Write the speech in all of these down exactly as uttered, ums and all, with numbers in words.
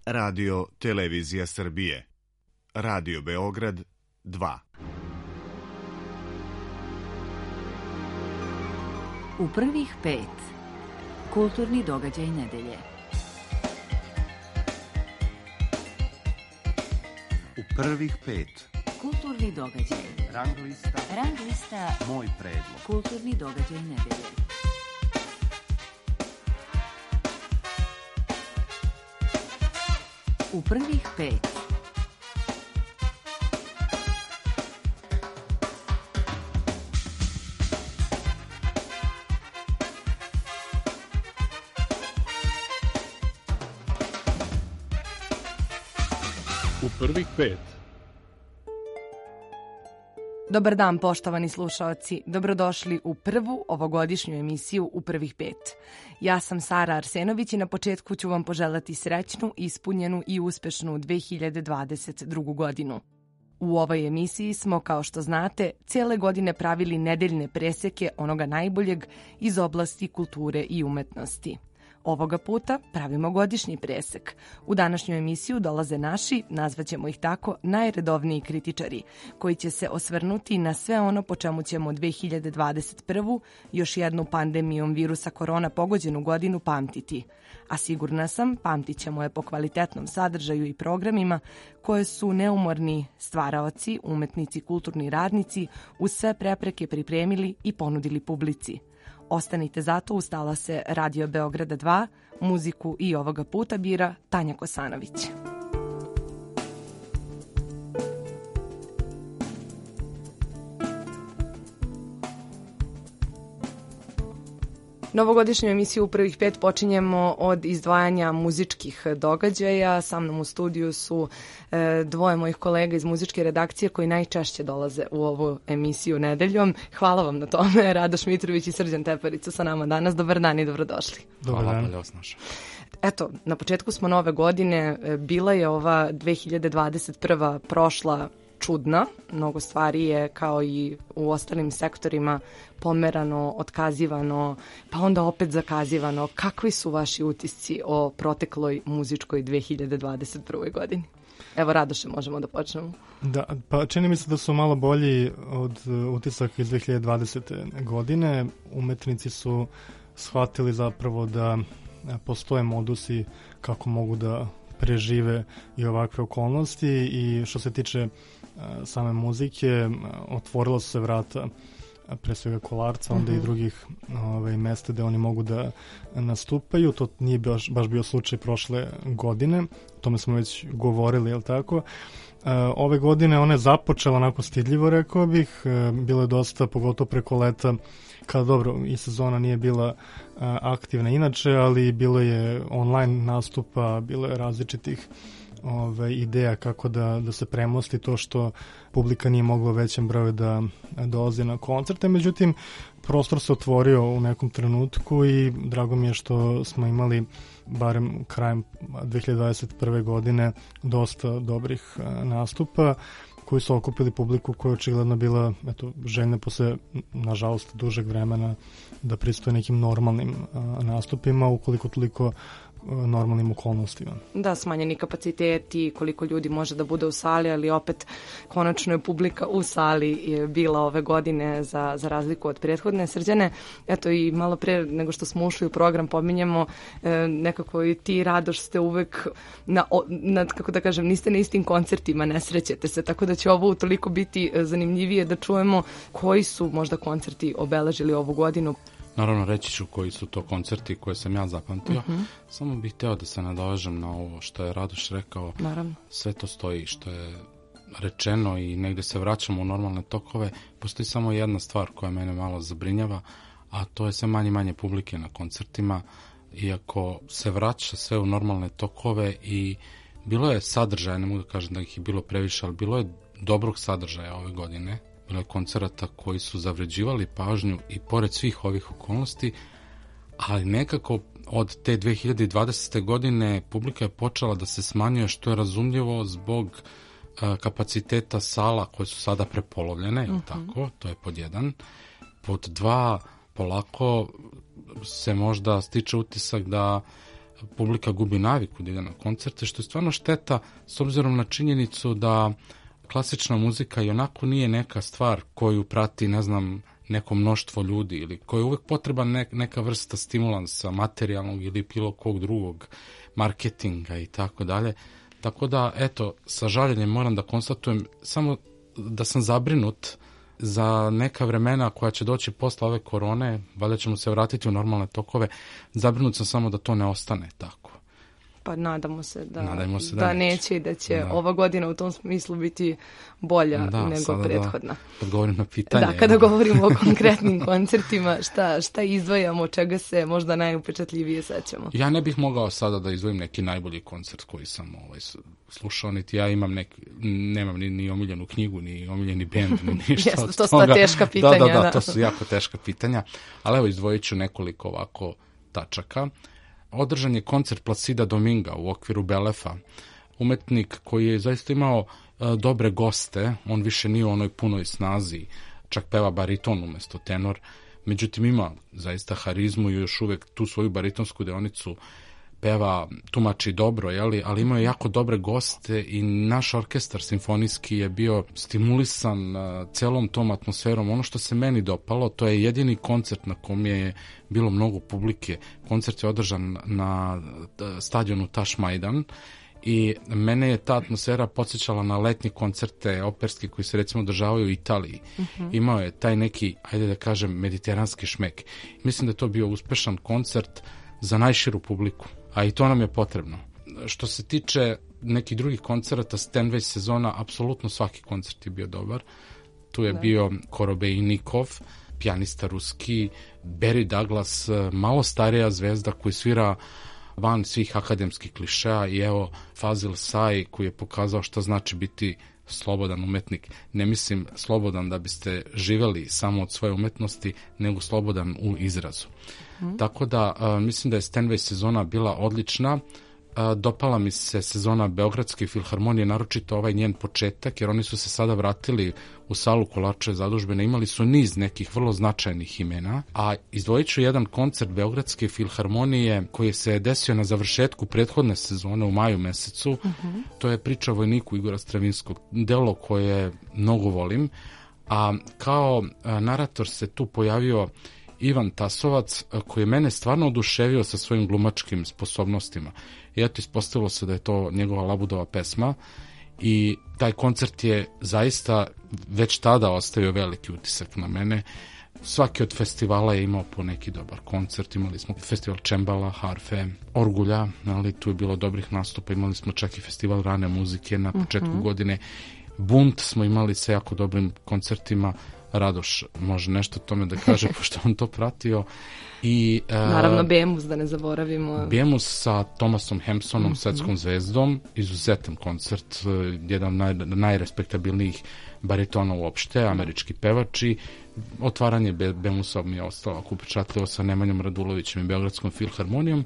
Radio Televizija Srbije. Radio Beograd dva. U prvih pet. Kulturni događaj nedelje. U prvih pet. Kulturni događaj. Rang lista. Rang lista. Moj predlog. Kulturni događaj nedelje. U prvih pet. U prvih pet. Dobar dan, poštovani slušaoci. Dobrodošli u prvu ovogodišnju emisiju U prvih pet. Ja sam Sara Arsenović i na početku ću vam poželati srećnu, ispunjenu i uspešnu dve hiljade dvadeset drugu. godinu. U ovoj emisiji smo, kao što znate, cijele godine pravili nedeljne preseke onoga najboljeg iz oblasti kulture i umetnosti. Ovoga puta pravimo godišnji presek. U današnju emisiju dolaze naši, nazvaćemo ih tako, najredovniji kritičari, koji će se osvrnuti na sve ono po čemu ćemo dve hiljade dvadeset prvu. još jednu pandemijom virusa korona pogođenu godinu pamtiti. A sigurna sam, pamtit ćemo je po kvalitetnom sadržaju i programima koje su neumorni stvaraoci, umetnici, kulturni radnici uz sve prepreke pripremili i ponudili publici. Ostanite zato, ustala se Radio Beograda dva, muziku i ovoga puta bira Tanja Kosanović. Novogodišnju emisiju U prvih pet počinjemo od izdvajanja muzičkih događaja. Sa mnom u studiju su e, dvoje mojih kolega iz muzičke redakcije koji najčešće dolaze u ovu emisiju nedeljom. Hvala vam na tome. Radoš Mitrović i Srđan Teparica sa nama danas. Dobar dan i dobrodošli. Dobar dan. Hvala, Eto, na početku smo nove godine. Bila je ova dve hiljade dvadeset prva prošla čudna. Mnogo stvari je, kao i u ostalim sektorima, pomerano, otkazivano, pa onda opet zakazivano. Kakvi su vaši utisci o protekloj muzičkoj dve hiljade dvadeset prvoj. godini? Evo, Radoše, možemo da počnemo. Da, pa čini mi se da su malo bolji od utisaka iz dve hiljade dvadesete. godine. Umetnici su shvatili zapravo da postoje modusi kako mogu da prežive i ovakve okolnosti, i što se tiče same muzike, otvorila su se vrata pre svega Kolarca, onda mm-hmm. i drugih ove, mesta gde oni mogu da nastupaju. To nije baš, baš bio slučaj prošle godine, o tome smo već govorili, je li tako? Ove godine ona je započela onako stidljivo, rekao bih. Bilo je dosta, pogotovo preko leta, kada dobro, i sezona nije bila aktivna inače, ali bilo je online nastupa, bilo je različitih ove, ideja kako da, da se premosti to što publika nije mogla većem broju da dolazi na koncerte. Međutim, prostor se otvorio u nekom trenutku i drago mi je što smo imali barem krajem dve hiljade dvadeset prve. godine dosta dobrih nastupa koji su okupili publiku koja je očigledno bila eto, željna posle, nažalost, dužeg vremena da pristoje nekim normalnim a, nastupima, ukoliko toliko normalnim okolnostima. Da, smanjeni kapaciteti, koliko ljudi može da bude u sali, ali opet konačno je publika u sali je bila ove godine za, za razliku od prethodne. Srđane, eto i malo pre nego što smo ušli u program pominjemo, e, nekako i ti, Radoš, ste uvek na, na, kako da kažem, niste na istim koncertima, ne srećete se, tako da će ovo utoliko biti zanimljivije da čujemo koji su možda koncerti obeležili ovu godinu. Naravno, reći ću koji su to koncerti koje sam ja zapamtio. Uh-huh. Samo bih hteo da se nadovežem na ovo što je Radoš rekao. Naravno. Sve to stoji što je rečeno i negde se vraćamo u normalne tokove. Postoji samo jedna stvar koja mene malo zabrinjava, a to je sve manje manje publike na koncertima, iako se vraća sve u normalne tokove i bilo je sadržaja, ne mogu da kažem da ih je bilo previše, ali bilo je dobrog sadržaja ove godine. Bilo je koncerata koji su zavređivali pažnju i pored svih ovih okolnosti, ali nekako od te dve hiljade dvadesete. godine publika je počela da se smanjuje, što je razumljivo zbog uh, kapaciteta sala koje su sada prepolovljene, uh-huh. tako, to je pod jedan. Pod dva, polako se možda stiče utisak da publika gubi naviku da ide na koncerte, što je stvarno šteta s obzirom na činjenicu da klasična muzika i onako nije neka stvar koju prati, ne znam, neko mnoštvo ljudi ili koji je uvek potreban ne, neka vrsta stimulansa materijalnog ili bilo kog drugog marketinga i tako dalje. Tako da, eto, sa žaljenjem moram da konstatujem samo da sam zabrinut za neka vremena koja će doći posle ove korone, valjda ćemo se vratiti u normalne tokove, zabrinut sam samo da to ne ostane tako. Pa nadamo se da, se da, da neće. neće i da će da. ova godina u tom smislu biti bolja da, nego prethodna. Da, kad govorim na pitanje. Da, kada govorimo o konkretnim koncertima, šta, šta izdvajamo, čega se možda najupečatljivije sećamo? Ja ne bih mogao sada da izdvojim neki najbolji koncert koji sam ovaj, slušao, niti ja imam neki, nemam ni, ni omiljenu knjigu, ni omiljeni bend, ni ništa Jeste, od to su toga. ta teška pitanja. Da, da, da, da, to su jako teška pitanja, ali evo izdvojit ću nekoliko ovako tačaka. Održan je koncert Placida Dominga u okviru Belefa, umetnik koji je zaista imao uh, dobre goste, on više nije u onoj punoj snazi, čak peva bariton umesto tenor, međutim ima zaista harizmu i još uvek tu svoju baritonsku deonicu peva, tumači dobro, jeli? Ali imao je jako dobre goste i naš orkestar simfonijski je bio stimulisan uh, celom tom atmosferom. Ono što se meni dopalo, to je jedini koncert na kom je bilo mnogo publike. Koncert je održan na uh, stadionu Taš Majdan i mene je ta atmosfera podsjećala na letnje koncerte operske koji se recimo održavaju u Italiji. Uh-huh. Imao je taj neki, ajde da kažem, mediteranski šmek. Mislim da je to bio uspešan koncert za najširu publiku, a i to nam je potrebno. Što se tiče nekih drugih koncerata, Stenway sezona, apsolutno svaki koncert je bio dobar. Tu je da. bio Korobejnikov, pijanista ruski, Barry Douglas, malo starija zvezda koji svira van svih akademskih klišeja i evo Fazil Say koji je pokazao šta znači biti slobodan umetnik. Ne mislim slobodan da biste živeli samo od svoje umetnosti, nego slobodan u izrazu. Mm. Tako da a, mislim da je Stenway sezona bila odlična. A, dopala mi se sezona Beogradske filharmonije, naročito ovaj njen početak, jer oni su se sada vratili u salu Kolačeve zadužbine, imali su niz nekih vrlo značajnih imena, a izdvojit ću jedan koncert Beogradske filharmonije koji se desio na završetku prethodne sezone u maju mesecu. Mm-hmm. To je Priča o vojniku Igora Stravinskog, delo koje mnogo volim, a kao a, narator se tu pojavio Ivan Tasovac, koji je mene stvarno oduševio sa svojim glumačkim sposobnostima. I eto, ispostavilo se da je to njegova Labudova pesma i taj koncert je zaista već tada ostavio veliki utisak na mene. Svaki od festivala je imao po neki dobar koncert. Imali smo festival čembala, harfe, orgulja, ali tu je bilo dobrih nastupa. Imali smo čak i festival rane muzike na početku mm-hmm. godine. Bunt smo imali sa jako dobrim koncertima. Radoš može nešto o tome da kaže, pošto on to pratio. I, uh, naravno Bemus, da ne zaboravimo. Bemus sa Thomasom Hampsonom, mm-hmm. svetskom zvezdom, izuzetan koncert, jedan naj, najrespektabilnijih baritona uopšte, američki pevači. Otvaranje Be- Bemusa mi je ostalo ako upečatljivo sa Nemanjom Radulovićem i Beogradskom filharmonijom.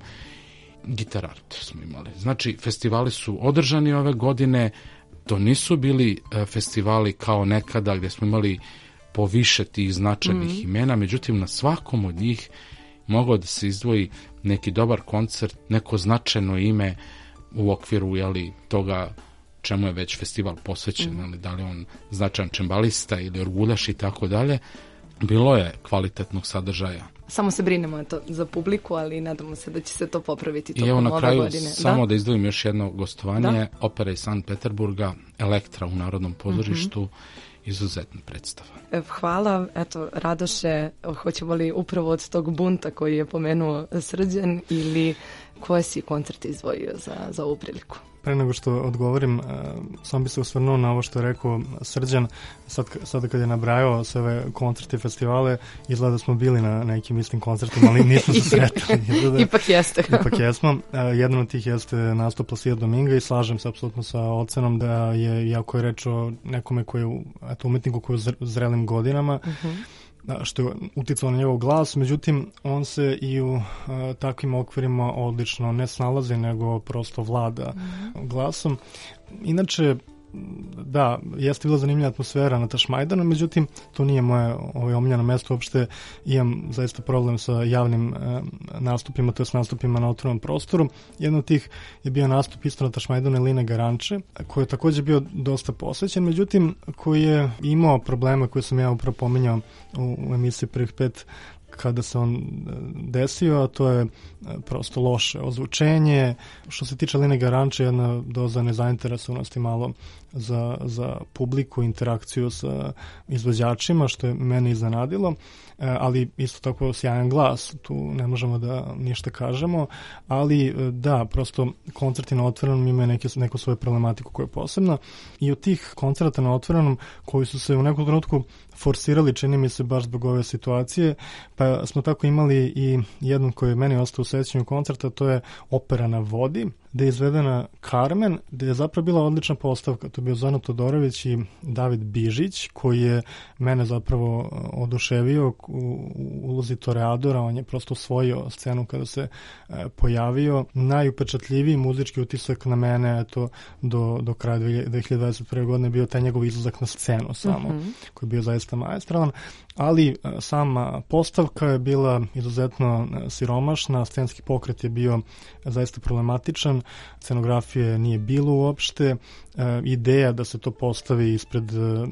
Gitarart smo imali. Znači, festivali su održani ove godine, to nisu bili uh, festivali kao nekada gdje smo imali po više tih značajnih mm-hmm. imena, međutim na svakom od njih mogao da se izdvoji neki dobar koncert, neko značajno ime u okviru jeli, toga čemu je već festival posvećen, mm-hmm. ali da li on značajan čembalista ili orguljaš i tako dalje. Bilo je kvalitetnog sadržaja. Samo se brinemo to za publiku, ali nadamo se da će se to popraviti tokom ove godine. I evo na kraju godine. samo da? da izdvojim još jedno gostovanje, da? Opera iz Sankt Peterburga, Elektra u Narodnom pozorištu, mm-hmm. izuzetna predstava. Hvala. Eto, Radoše, hoćemo li upravo od tog bunta koji je pomenuo Srđan ili koje si koncerte izdvojio za, za ovu priliku? Pre nego što odgovorim, sam bi se osvrnuo na ovo što je rekao Srđan. Sad, sad kad je nabrajao sve ove koncerte i festivale, izgleda da smo bili na nekim istim koncertima, ali nismo se sretali. Ipak jeste. Ipak jesmo. Jedan od tih jeste nastup Placida Dominga i slažem se apsolutno sa ocenom da je, iako je reč o nekome koji je, eto, umetniku koji je u zrelim godinama, uh-huh. što je uticalo na njegov glas, međutim on se i u uh, takvim okvirima odlično ne snalazi, nego prosto vlada mm-hmm. glasom. Inače, da, jeste bila zanimljiva atmosfera na Tašmajdanu, međutim, to nije moje ovaj, omiljeno mesto, uopšte imam zaista problem sa javnim e, nastupima, to je s nastupima na otvorenom prostoru. Jedan od tih je bio nastup isto na Tašmajdanu Line Garanče, koji je takođe bio dosta posvećen, međutim, koji je imao probleme koje sam ja upravo pominjao u, u emisiji Prvih pet kada se on desio, a to je prosto loše ozvučenje. Što se tiče Line Garanče, jedna doza nezainteresovanosti malo za, za publiku, interakciju sa izvođačima, što je mene iznenadilo, ali isto tako sjajan glas, tu ne možemo da ništa kažemo, ali da, prosto koncerti na otvorenom imaju neke, neku svoju problematiku koja je posebna i od tih koncerta na otvorenom koji su se u nekom trenutku forsirali, čini mi se baš zbog ove situacije, pa smo tako imali i jednom koji je meni ostao u sećanju koncerta, to je Opera na vodi, gde je izvedena Carmen, gde je zapravo bila odlična postavka. To je bio Zoran Todorović i David Bižić, koji je mene zapravo oduševio u ulozi toreadora. On je prosto osvojio scenu kada se e, pojavio. Najupečatljiviji muzički utisak na mene eto, do, do kraja dve hiljade dvadeset prve. godine bio taj njegov izlazak na scenu samo, mm-hmm. koji je bio zaista maestralan. Ali sama postavka je bila izuzetno siromašna, scenski pokret je bio zaista problematičan, scenografije nije bilo uopšte, e, ideja da se to postavi ispred e,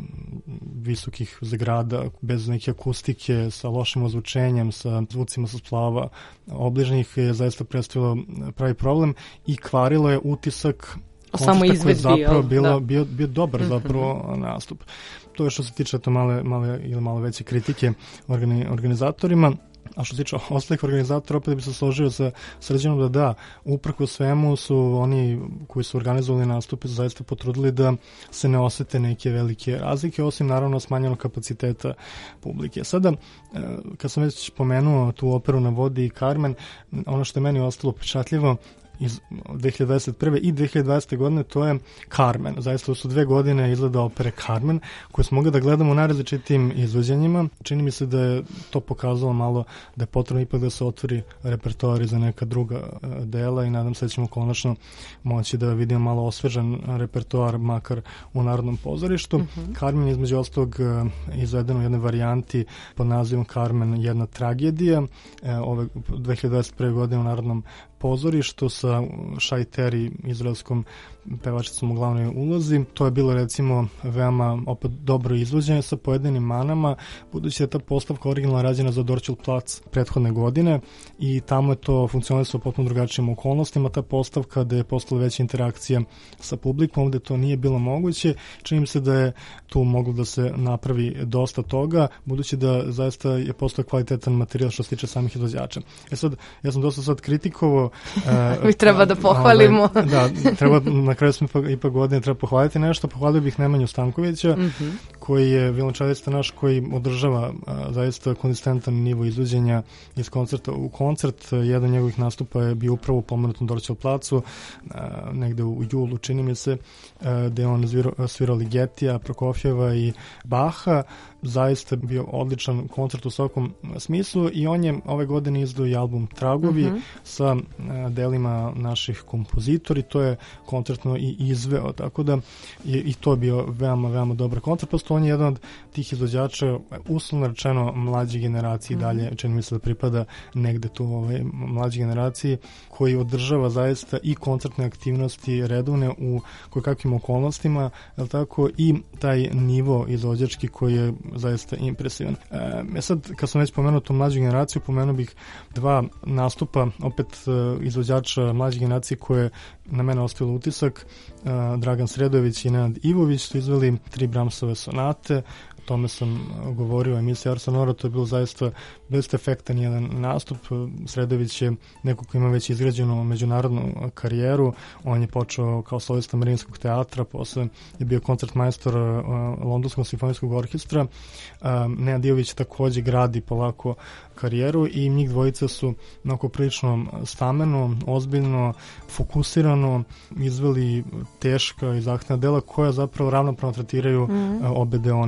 visokih zgrada, bez neke akustike, sa lošim ozvučenjem, sa zvucima sa splava obližnjih je zaista predstavilo pravi problem i kvarilo je utisak koncerta koji je zapravo bilo, bio, bio dobar mm-hmm. zapravo nastup. To je što se tiče to male, male ili malo veće kritike organi, organizatorima. A što se tiče ostalih organizatora, opet bi se složio sa Srđanom da da, uprko svemu su oni koji su organizovali nastupe zaista potrudili da se ne osete neke velike razlike, osim naravno smanjenog kapaciteta publike. Sada, kad sam već pomenuo tu Operu na vodi i Carmen, ono što je meni ostalo pečatljivo iz dve hiljade dvadeset prve i dve hiljade dvadesete. godine, to je Carmen. Zaista su dve godine izgleda opere Carmen, koje smo mogli da gledamo u najrazličitim izvođenjima. Čini mi se da je to pokazalo malo da je potrebno ipak da se otvori repertoar za neka druga dela i nadam se da ćemo konačno moći da vidimo malo osvežan repertoar, makar u Narodnom pozorištu. Mm-hmm. Carmen je između ostalog izvedeno u jednoj varijanti pod nazivom Carmen jedna tragedija. Ove dve hiljade dvadeset prve. godine u Narodnom pozorištu sa Shai Terry, izraelskom pevačicom u glavnoj ulozi. To je bilo recimo veoma opet dobro izvođenje sa pojedinim manama, budući da je ta postavka originalno rađena za Dorčel plac prethodne godine i tamo je to funkcionisalo potpuno drugačijim okolnostima. Ta postavka da je postala veća interakcija sa publikom, ovde to nije bilo moguće. Čini mi se da je tu moglo da se napravi dosta toga, budući da zaista je postao kvalitetan materijal što se tiče samih izvođača. E sad, ja sam dosta sad kritikovao Mi treba da pohvalimo. Ovaj, da, treba, na kraju smo ipak, ipak godine treba pohvaliti nešto. Pohvalio bih Nemanju Stankovića, mm-hmm. koji je violončelista naš koji održava a, zaista konzistentan nivo izvođenja iz koncerta u koncert. Jedan njegovih nastupa je bio upravo u pomenutom Dorčel placu, a, negde u julu, čini mi se, a, gde on svirao, svirao Ligetija, Prokofjeva i Baha. Zaista bio odličan koncert u svakom smislu i on je ove godine izdao i album Tragovi mm-hmm. sa uh, delima naših kompozitori. To je koncertno i izveo, tako da je i to bio veoma, veoma dobar koncert. Prosto on je jedan od tih izvođača, uslovno rečeno mlađe generacije, mm-hmm. dalje čini mi se da pripada negde tu ovaj, mlađe generaciji, koji održava zaista i koncertne aktivnosti redovne u kojekakvim okolnostima, je tako, i taj nivo izvođački koji je zaista impresivan. E sad, kad sam već pomenuo tu mlađu generaciju, pomenuo bih dva nastupa, opet izvođača mlađe generacije koje na mene ostavilo utisak. E, Dragan Sredojević i Nenad Ivović su izveli tri Brahmsove sonate. O tome sam govorio u emisiji Ars Sonora, to je bilo zaista dosta efektan jedan nastup. Sredojević je neko ko ima već izgrađenu međunarodnu karijeru, on je počeo kao solista Marinskog teatra, posle je bio koncertmajstor uh, Londonskog simfonijskog orkestra. Uh, Nenad Ivović takođe gradi polako karijeru i njih dvojica su onako prilično stameno, ozbiljno, fokusirano izveli teška i zahtevna dela koja zapravo ravnopravno tretiraju mm. obe deonice.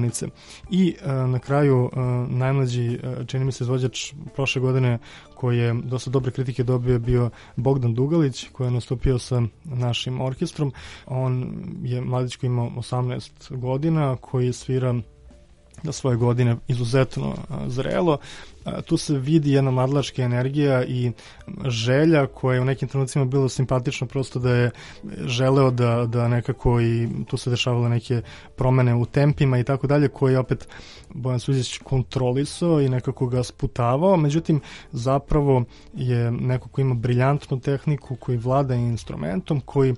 i uh, na kraju uh, najmlađi, uh, čini mi se, izvođač prošle godine koji je dosta dobre kritike dobio bio Bogdan Dugalić, koji je nastupio sa našim orkestrom. On je mladić koji ima osamnaest godina, koji svira na svoje godine izuzetno zrelo. Tu se vidi jedna mladalačka energija i želja koja je u nekim trenucima bilo simpatično, prosto da je želeo da, da nekako, i tu se dešavale neke promene u tempima i tako dalje, koje je opet Bojan Suzić kontrolisao i nekako ga sputavao. Međutim, zapravo je neko ko ima briljantnu tehniku, koji vlada instrumentom, koji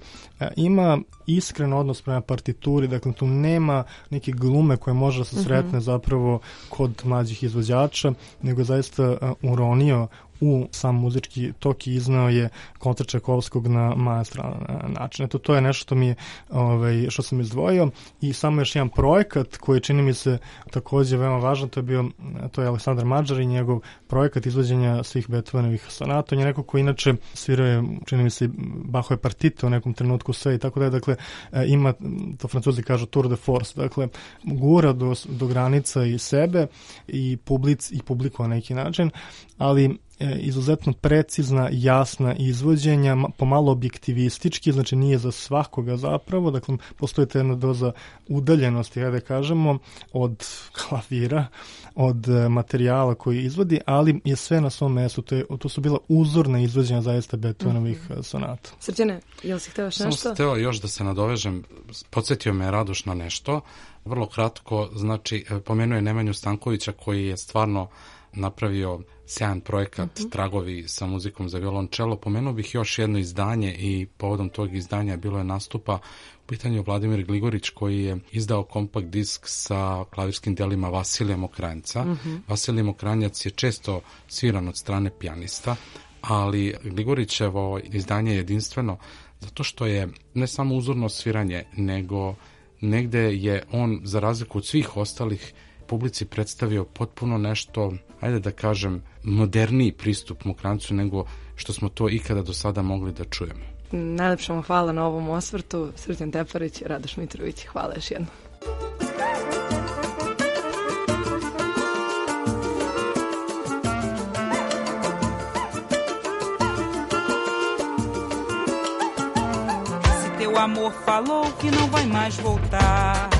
ima iskren odnos prema partituri, dakle tu nema neke glume koje može da se sretne mm-hmm. zapravo kod mlađih izvođača, nego zaista uh, uronio u sam muzički tok i iznao je koncert Čajkovskog na maestralan način. Eto, to je nešto što mi je, ovaj, što sam izdvojio. I samo još jedan projekat koji čini mi se takođe veoma važan, to je bio, to je Aleksandar Mađar i njegov projekat izvođenja svih Beethovenovih sonata. On je neko koji inače svirao je, čini mi se, Bachove partite u nekom trenutku sve i tako da je, dakle, ima, to Francuzi kažu tour de force, dakle, gura do, do granica i sebe i, public, i publiku na neki način, ali izuzetno precizna, jasna izvođenja, pomalo objektivistički, znači nije za svakoga zapravo, dakle postoji ta jedna doza udaljenosti, ja da kažemo, od klavira, od materijala koji izvodi, ali je sve na svom mestu. To, je, to su bila uzorna izvođenja zaista Beethovenovih mm-hmm. sonata. Srđane, jel si hteo još nešto? Samo hteo još da se nadovežem, podsjetio me Radoš na nešto, vrlo kratko, znači pomenuo je Nemanju Stankovića koji je stvarno napravio sjajan projekat uh-huh. Tragovi sa muzikom za violončelo. Pomenuo bih još jedno izdanje i povodom tog izdanja bilo je nastupa u pitanju Vladimir Gligorić koji je izdao kompakt disk sa klavirskim delima Vasilija Mokranjca. Uh-huh. Vasilij Mokranjac je često sviran od strane pijanista, ali Gligorićevo izdanje je jedinstveno zato što je ne samo uzorno sviranje, nego negde je on, za razliku od svih ostalih, publici predstavio potpuno nešto, ajde da kažem, moderniji pristup Mokranjcu nego što smo to ikada do sada mogli da čujemo. Najlepša vam hvala na ovom osvrtu. Srđan Teparić, Radoš Mitrović, hvala još jednom. Se teu amor falou que não vai mais voltar,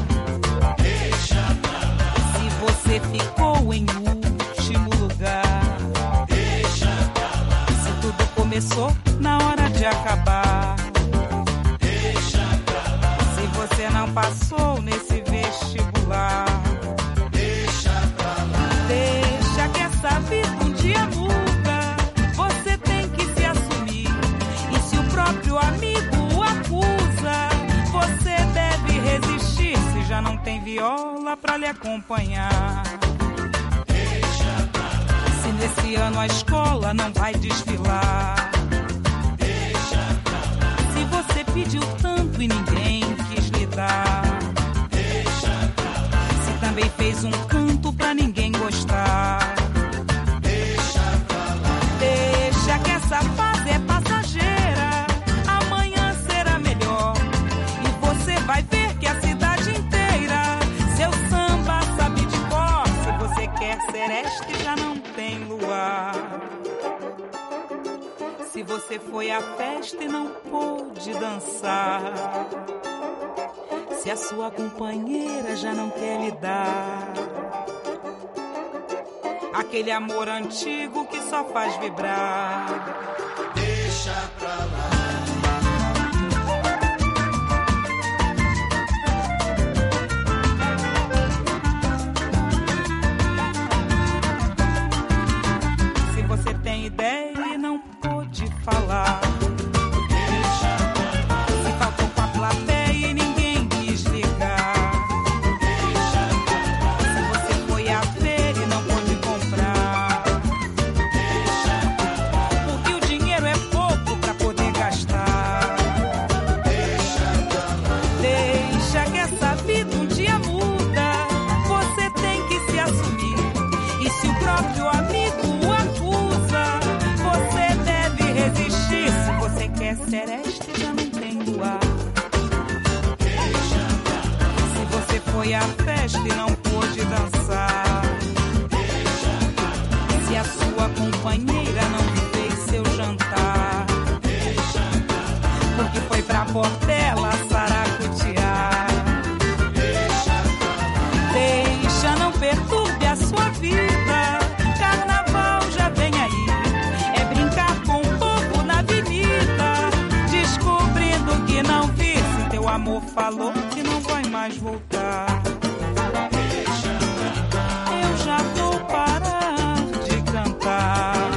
você ficou em último lugar. Deixa pra lá. Se tudo começou na hora de acabar. Deixa pra lá. Se você não passou nesse vestibular. Deixa pra lá. Deixa que essa vida um dia muda. Você tem que se assumir. E se o próprio amigo o acusa, você deve resistir. Se já não tem viola pra lhe acompanhar. Deixa pra lá. Se nesse ano a escola não vai desfilar. Deixa pra lá. Se você pediu tanto e ninguém quis lhe dar. Deixa pra lá. Se também fez um canto pra ninguém gostar. Deixa pra lá. Deixa que essa fase é passageira. Amanhã será melhor. E você vai ver que a cidade inteira seu samba sabe de cor. Se você quer sereste, já não tem luar. Se você foi à festa e não pôde dançar. Se a sua companheira já não quer lhe dar aquele amor antigo que só faz vibrar. Deixa pra lá. Ideia e não pôde falar. Deixa pra lá. Se faltou com a plateia e ninguém quis ligar. Deixa pra lá. Se você foi à feira e não pôde comprar. Deixa pra lá. Porque o dinheiro é pouco pra poder gastar. Deixa pra lá. Deixa que essa vida um dia muda. Você tem que se assumir. E se o próprio amigo o acusa, você deve resistir. Se você quer sereste, já não tem luar. Deixa pra lá. Se você foi à festa festa e não pôde dançar. Se a sua companheira não fez seu jantar, porque foi pra Portela saracotear. Deixa, não perturbe a sua vida, carnaval já vem aí. É brincar com o povo na avenida, descobrindo que não vi. Se teu amor falou que não vai mais voltar, eu já vou parar de cantar,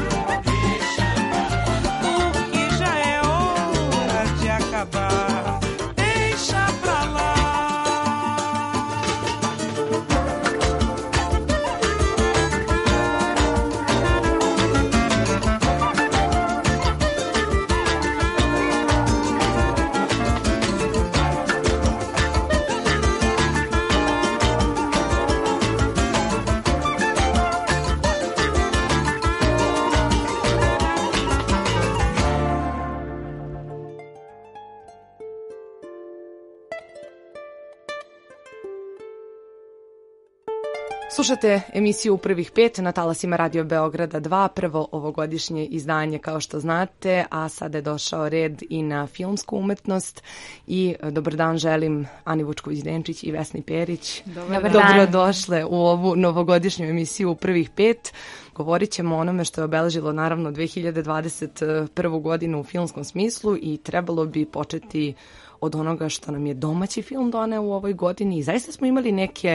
porque já é hora de acabar. Deixa pra lá. Slušate emisiju Prvih pet na talasima Radio Beograda dva, prvo ovogodišnje izdanje kao što znate, a sada je došao red i na filmsku umetnost i dobar dan želim Ani Vučković-Denčić i Vesni Perić. Dobar dan. Dobrodošle u ovu novogodišnju emisiju Prvih pet. Govorit ćemo o onome što je obeležilo naravno dve hiljade dvadeset prvu godinu u filmskom smislu i trebalo bi početi od onoga što nam je domaći film doneo u ovoj godini i zaista smo imali neke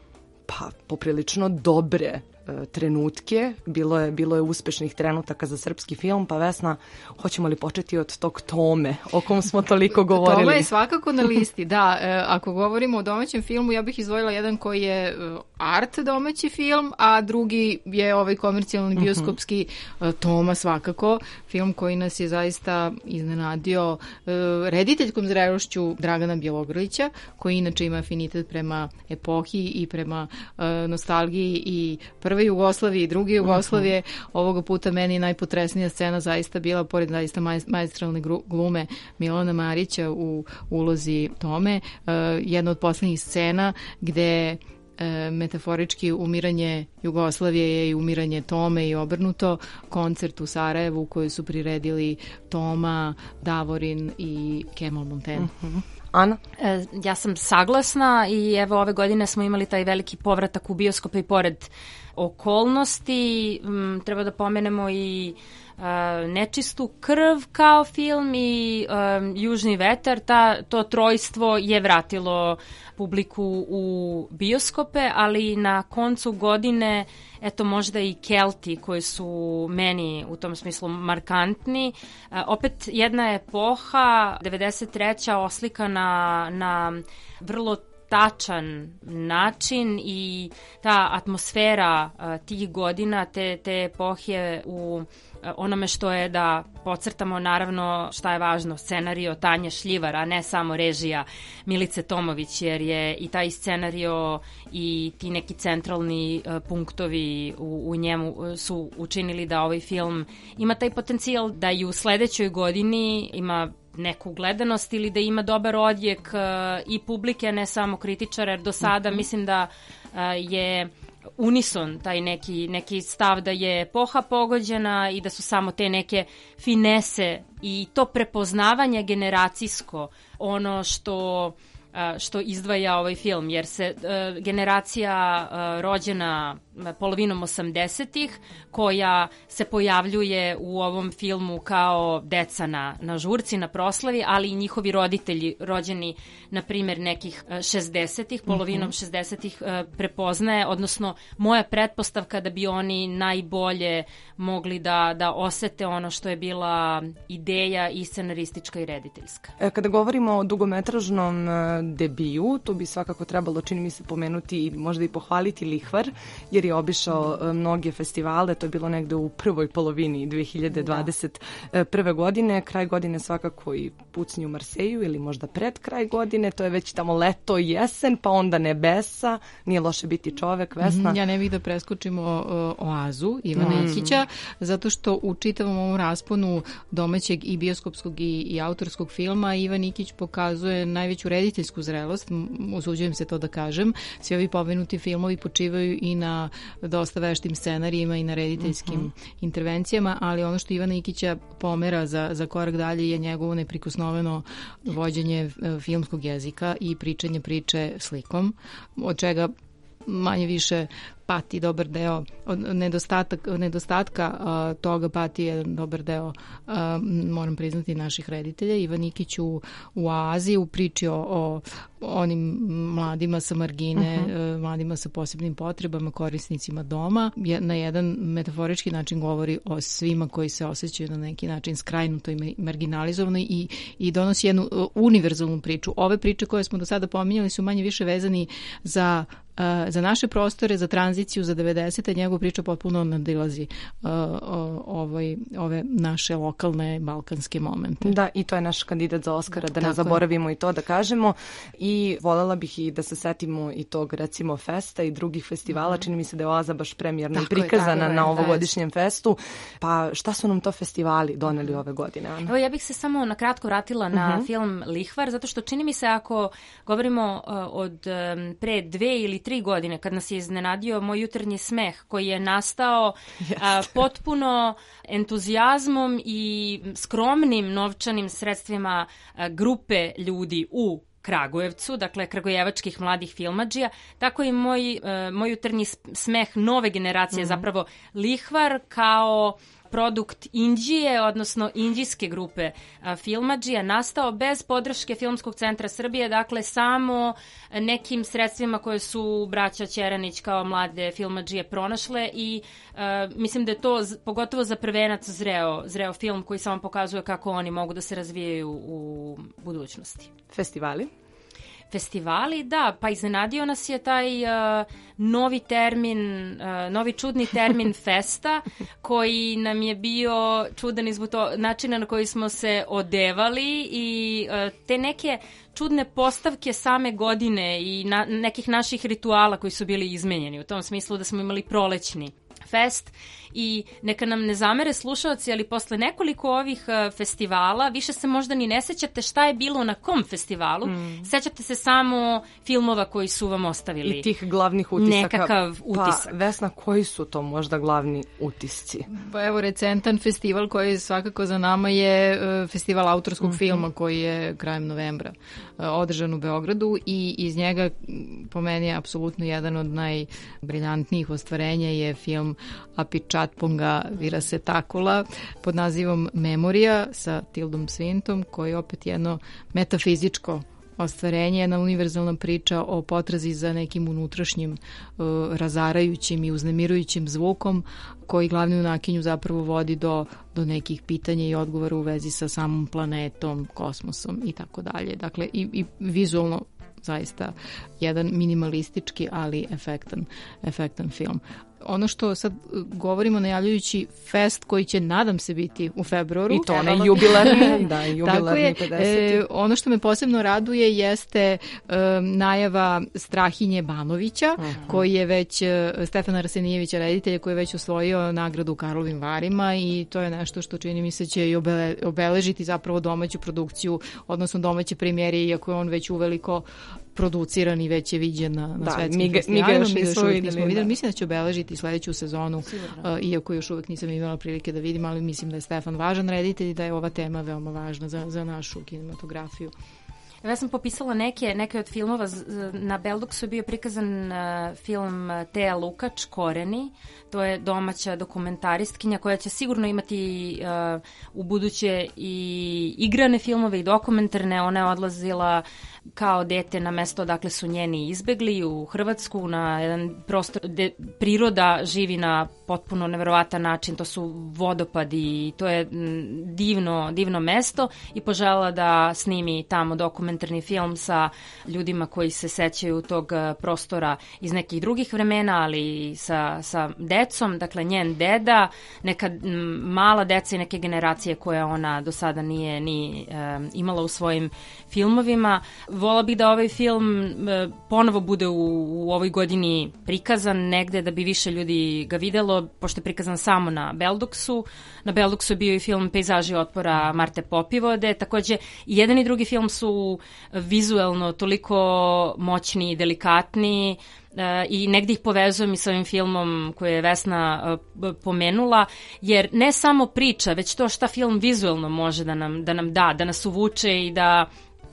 pa poprilično dobre e, trenutke, bilo je, bilo je uspešnih trenutaka za srpski film, pa Vesna, hoćemo li početi od tog Tome, o kom smo toliko govorili? Toma je svakako na listi, da. E, ako govorimo o domaćem filmu, ja bih izdvojila jedan koji je e, art domaći film, a drugi je ovaj komercijalni bioskopski uh-huh. e, Toma svakako, film koji nas je zaista iznenadio e, rediteljskom zrelošću Dragana Bjelogrlića, koji inače ima afinitet prema epohi i prema e, nostalgiji i prve Jugoslavije i druge Jugoslavije. Uh-huh. Ovoga puta meni je najpotresnija scena zaista bila, pored zaista maestralne glume Milana Marića u ulozi Tome, uh, jedna od poslednjih scena gde uh, metaforički umiranje Jugoslavije je i umiranje Tome i obrnuto, koncert u Sarajevu koji su priredili Toma, Davorin i Kemal Monten. Uh-huh. Ana? E, ja sam saglasna i evo ove godine smo imali taj veliki povratak u bioskope i pored okolnosti. M, treba da pomenemo i uh, Nečistu krv kao film i um, Južni vetar. Ta, to trojstvo je vratilo publiku u bioskope, ali na koncu godine eto možda i Kelti koji su meni u tom smislu markantni. Uh, opet jedna epoha, devedeset treća oslikana na vrlo tačan način i ta atmosfera uh, tih godina, te, te epohe u uh, onome što je, da podcrtamo naravno šta je važno, scenario Tanje Šljivar, a ne samo režija Milice Tomović, jer je i taj scenario i ti neki centralni uh, punktovi u, u njemu uh, su učinili da ovaj film ima taj potencijal da i u sledećoj godini ima neku gledanost ili da ima dobar odjek uh, i publike, ne samo kritičara, jer do sada mm-hmm. mislim da uh, je unison taj neki, neki stav da je epoha pogođena i da su samo te neke finese i to prepoznavanje generacijsko ono što što izdvaja ovaj film, jer se uh, generacija uh, rođena polovinom osamdesetih, koja se pojavljuje u ovom filmu kao deca na, na žurci, na proslavi, ali i njihovi roditelji rođeni, na primjer, nekih šezdesetih, polovinom mm-hmm. šezdesetih uh, prepoznaje, odnosno moja pretpostavka da bi oni najbolje mogli da, da osete ono što je bila ideja i scenaristička i rediteljska. E, kada govorimo o dugometražnom debiju, tu bi svakako trebalo, čini mi se, pomenuti i možda i pohvaliti Lihvar, jer Mir je obišao e, mnoge festivale, to je bilo negde u prvoj polovini dve hiljade dvadeset prve godine, kraj godine svakako i Pucnji u Marseju ili možda pred kraj godine, to je već tamo leto i jesen, pa onda Nebesa, nije loše biti čovek, Vesna. Ja ne bih da preskočimo uh, Oazu Ivana mm. Ikića, zato što u čitavom ovom rasponu domaćeg i bioskopskog i, i autorskog filma Ivan Ikić pokazuje najveću rediteljsku zrelost, usuđujem se to da kažem. Svi ovi pomenuti filmovi počivaju i na dosta veštim scenarijima i na rediteljskim mm-hmm. intervencijama, ali ono što Ivana Ikića pomera za, za korak dalje je njegovo neprikosnoveno vođenje filmskog jezika i pričanje priče slikom, od čega manje više pati dobar deo, od nedostatak, nedostatka uh, toga pati jedan dobar deo, uh, moram priznati, naših reditelja. Ivan Ikić u, u Aziji u priči o, o onim mladima sa margine, uh-huh. uh, mladima sa posebnim potrebama, korisnicima doma, je, na jedan metaforički način govori o svima koji se osjećaju na neki način skrajnuto i marginalizovano i, i donosi jednu uh, univerzalnu priču. Ove priče koje smo do sada pominjali su manje više vezani za Uh, za naše prostore, za tranziciju, za devedesete, njegova priča potpuno nadilazi uh, ovaj, ove naše lokalne balkanske momente. Da, i to je naš kandidat za Oskara, da Tako ne zaboravimo je. i to da kažemo. I voljela bih i da se setimo i tog, recimo, festa i drugih festivala. Mm. Čini mi se da je Oaza baš premijerno i prikazana je, na ovogodišnjem fest. festu. Pa šta su nam to festivali doneli ove godine, Ana? Evo, ja bih se samo na kratko vratila na uh-huh. film Lihvar, zato što čini mi se ako govorimo uh, od um, pre dve ili tri godine, kad nas je iznenadio Moj jutarnji smeh, koji je nastao yes. a, potpuno entuzijazmom i skromnim novčanim sredstvima a, grupe ljudi u Kragujevcu, dakle kragujevačkih mladih filmadžija, tako i moj, a, moj jutarnji smeh nove generacije, mm-hmm. zapravo Lihvar kao produkt Indije, odnosno indijske grupe a, filmadžija, nastao bez podrške Filmskog centra Srbije, dakle samo nekim sredstvima koje su braća Ćeranić kao mlade filmadžije pronašle i a, mislim da je to z, pogotovo za prvenac zreo, zreo film koji samo pokazuje kako oni mogu da se razvijaju u budućnosti. Festivali? Festivali, da, pa iznenadio nas je taj uh, novi termin, uh, novi čudni termin festa, koji nam je bio čudan izbog načina na koji smo se odevali i uh, te neke čudne postavke same godine i na, nekih naših rituala koji su bili izmenjeni, u tom smislu da smo imali prolećni fest i neka nam ne zamere slušalci, ali posle nekoliko ovih uh, festivala više se možda ni ne sećate šta je bilo na kom festivalu, mm. sećate se samo filmova koji su vam ostavili. I tih glavnih utisaka. Nekakav utisak. Pa, Vesna, koji su to možda glavni utisci? Pa evo, recentan festival koji svakako za nama je uh, festival autorskog mm-hmm. filma koji je krajem novembra uh, održan u Beogradu i iz njega po meni je apsolutno jedan od najbriljantnijih ostvarenja je film Apichatponga Virasetakula pod nazivom Memorija sa Tildom Swinton, koji je opet jedno metafizičko ostvarenje, jedna univerzalna priča o potrazi za nekim unutrašnjim uh, razarajućim i uznemirujućim zvukom koji glavnu junakinju zapravo vodi do, do nekih pitanja i odgovora u vezi sa samom planetom, kosmosom i tako dalje. Dakle, i, i vizualno zaista jedan minimalistički, ali efektan, efektan film. Ono što sad govorimo najavljujući fest koji će, nadam se, biti u februaru. I to onaj jubilarni, da, jubilarni pedeseti. E, ono što me posebno raduje jeste e, najava Strahinje Banovića, uh-huh. koji je već, e, Stefana Arsenijevića, reditelja, koji je već osvojio nagradu u Karlovim Varima i to je nešto što čini mi se će i obele, obeležiti zapravo domaću produkciju, odnosno domaće premijere, iako je on već uveliko produciran i već je viđen na, na da, svetskim mi ga, festivalima. Mi ga još nismo vidjeli. Da. Mislim da će obeležiti sledeću sezonu, uh, iako još uvek nisam imala prilike da vidim, ali mislim da je Stefan važan reditelj i da je ova tema veoma važna za, za našu kinematografiju. Ja sam popisala neke, neke od filmova. Na Belduksu je bio prikazan uh, film Teja Lukač, Koreni. To je domaća dokumentaristkinja koja će sigurno imati uh, u buduće i igrane filmove i dokumentarne. Ona je odlazila kao dete na mesto odakle su njeni izbegli u Hrvatsku, na jedan prostor gde priroda živi na potpuno neverovatan način, to su vodopadi i to je divno, divno mesto i poželjela da snimi tamo dokumentarni film sa ljudima koji se sećaju tog prostora iz nekih drugih vremena, ali sa, sa decom, dakle njen deda, neka mala deca i neke generacije koje ona do sada nije ni e, imala u svojim filmovima. Vola bih da ovaj film e, ponovo bude u, u ovoj godini prikazan negde da bi više ljudi ga videlo, pošto je prikazan samo na Belduksu. Na Belduksu je bio i film Pejzaži otpora Marte Popivode. Takođe, i jedan i drugi film su vizuelno toliko moćni i delikatni e, i negde ih povezujem i sa ovim filmom koje je Vesna e, pomenula, jer ne samo priča, već to šta film vizuelno može da nam, da nam da, da nas uvuče i da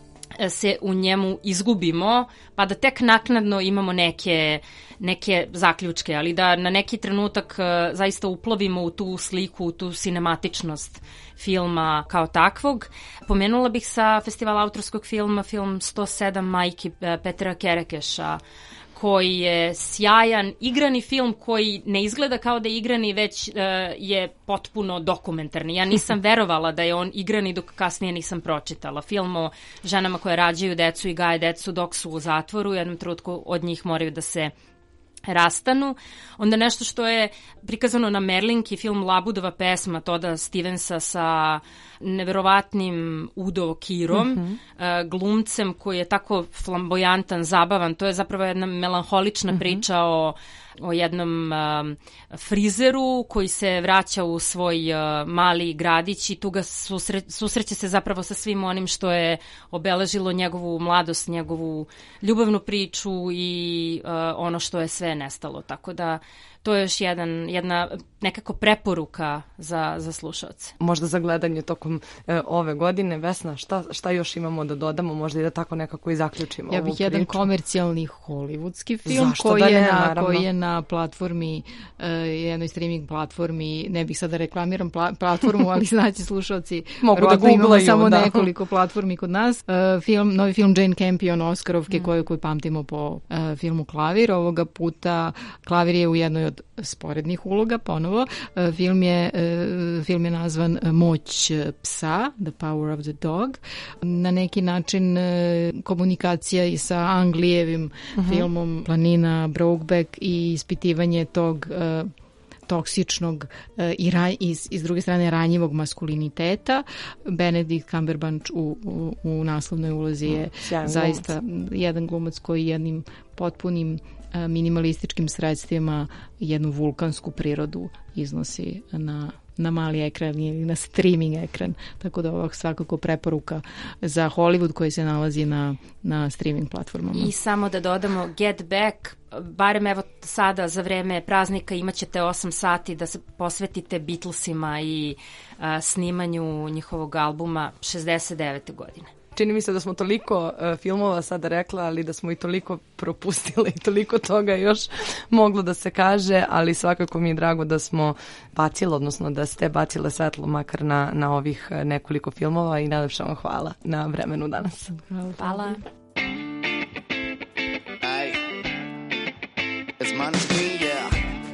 se u njemu izgubimo, pa da tek naknadno imamo neke, neke zaključke, ali da na neki trenutak uh, zaista uplovimo u tu sliku, u tu sinematičnost filma kao takvog. Pomenula bih sa festivala autorskog filma film sto sedam majki uh, Petra Kerekeša, koji je sjajan, igrani film koji ne izgleda kao da je igrani, već uh, je potpuno dokumentarni. Ja nisam verovala da je on igrani dok kasnije nisam pročitala. Film o ženama koje rađaju decu i gaje decu dok su u zatvoru, u jednom trenutku od njih moraju da se rastanu. Onda nešto što je prikazano na Merlinki, film Labudova pesma Toda Stevensa sa neverovatnim Udo Kirom, mm-hmm. uh, glumcem koji je tako flamboyantan, zabavan. To je zapravo jedna melanholična mm-hmm. priča o o jednom um, frizeru koji se vraća u svoj uh, mali gradić i tu ga susre, susreće se zapravo sa svim onim što je obeležilo njegovu mladost, njegovu ljubavnu priču i uh, ono što je sve nestalo. Tako da to je još jedan, jedna nekako preporuka za, za slušaoce. Možda za gledanje tokom e, ove godine. Vesna, šta, šta još imamo da dodamo? Možda i da tako nekako i zaključimo Ja bih ovu jedan priču. Komercijalni hollywoodski film Zašto koji, da je ne, na, koji je na platformi, e, jednoj streaming platformi, ne bih sada reklamiram pla, platformu, ali znači slušalci mogu da googlaju, samo da. nekoliko platformi kod nas. E, film, novi film Jane Campion Oscarovke mm. koju, koju pamtimo po e, filmu Klavir. Ovoga puta Klavir je u jednoj od sporednih uloga, ponovo. E, film, je, e, film je nazvan Moć psa, The Power of the Dog. Na neki način e, komunikacija i sa Anglijevim uh-huh. filmom Planina Brokeback i ispitivanje tog e, toksičnog e, i, ra, i, i s druge strane ranjivog maskuliniteta. Benedict Cumberbatch u, u, u naslovnoj ulozi je mm, zaista glumac. Jedan glumac koji jednim potpunim minimalističkim sredstvima jednu vulkansku prirodu iznosi na, na mali ekran ili na streaming ekran. Tako da ovo svakako preporuka za Hollywood koji se nalazi na, na streaming platformama. I samo da dodamo Get Back, barem evo sada za vreme praznika imat ćete osam sati da se posvetite Beatlesima i a, snimanju njihovog albuma šezdeset devete godine. Čini mi se da smo toliko uh, filmova sada rekla, ali da smo i toliko propustili i toliko toga još moglo da se kaže, ali svakako mi je drago da smo bacili, odnosno da ste bacile svetlo makar na, na ovih nekoliko filmova i najlepša vam hvala na vremenu danas. Hvala. Hvala. Hey, it's money, yeah.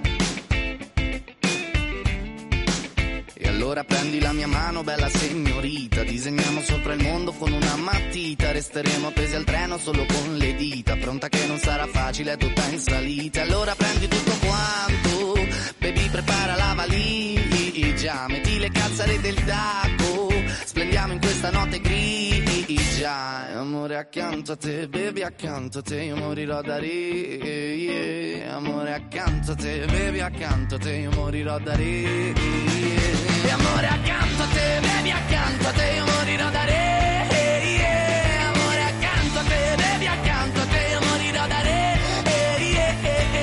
Allora prendi la mia mano, bella signorita, disegniamo sopra il mondo con una matita, resteremo appesi al treno solo con le dita, pronta che non sarà facile, è tutta in salita. Allora prendi tutto quanto, baby prepara la valigia, metti le calzare del tacco, splendiamo in questa notte grigia. Amore accanto a te, baby accanto a te, io morirò da re, yeah. Amore accanto a te, baby accanto a te, io morirò da re, yeah. E amore accanto a te, baby accanto a te, io morirò da re, yeah. Amore accanto a te, baby accanto a te, io morirò da re, yeah.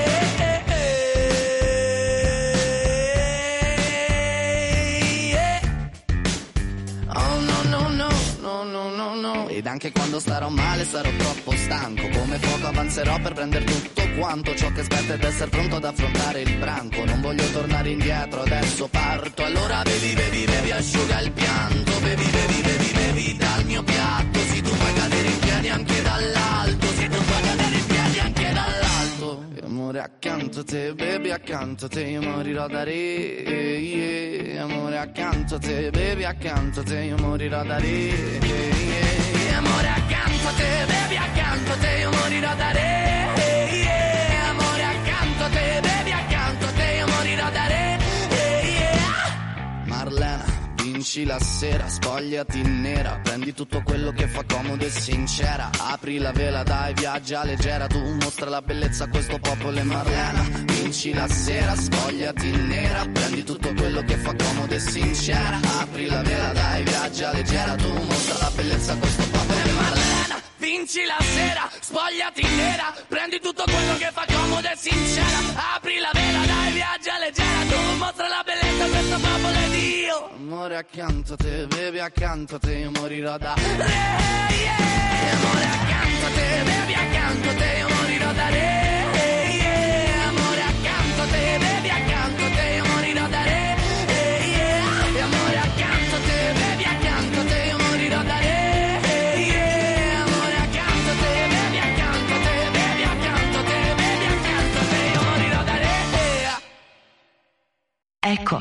Oh no no no, no no no no. Ed anche quando starò male sarò troppo stanco, come fuoco avanzerò per prendere tutto quanto ciò che aspetta ed essere pronto ad affrontare il branco. Non voglio tornare indietro, adesso parto. Allora bevi, bevi, bevi, asciuga il pianto. Bevi, bevi, bevi, bevi dal mio piatto. Sì, tu puoi cadere in piedi piedi anche dall'alto, se tu puoi cadere in piedi anche dall'alto. E amore accanto a te, baby accanto a te, io morirò da re, yeah. Amore accanto a te, baby accanto a te, io morirò da re, yeah. Amore accanto a te, baby accanto a te, io morirò da re, yeah. Amore accanto a te, baby accanto a te, io morirò da re, yeah. Marlena, vinci la sera, spogliati in nera, prendi tutto quello che fa comodo e sincera, apri la vela, dai, viaggia leggera, tu mostra la bellezza a questo popolo. E Marlena, vinci la sera, spogliati in nera, prendi tutto quello che fa comodo e sincera, apri la vela, dai, viaggia leggera, tu mostra la bellezza a questo popolo. E Marlena, vinci la sera, spogliati in nera, prendi tutto quello che fa comodo e sincera, apri la vela, dai, viaggia leggera, tu mostra la bellezza a questo popolo ed io. Amore accanto a te, baby accanto a te, io morirò da re, yeah. Amore accanto a te, baby accanto a te, io morirò da re, yeah. Amore accanto a te, baby accanto a te, io morirò da re, yeah. Amore accanto a te, baby accanto a te, io morirò da re, yeah. Amore accanto a te, baby accanto a te, baby accanto a te, baby accanto a te, io morirò da re, yeah. Eko.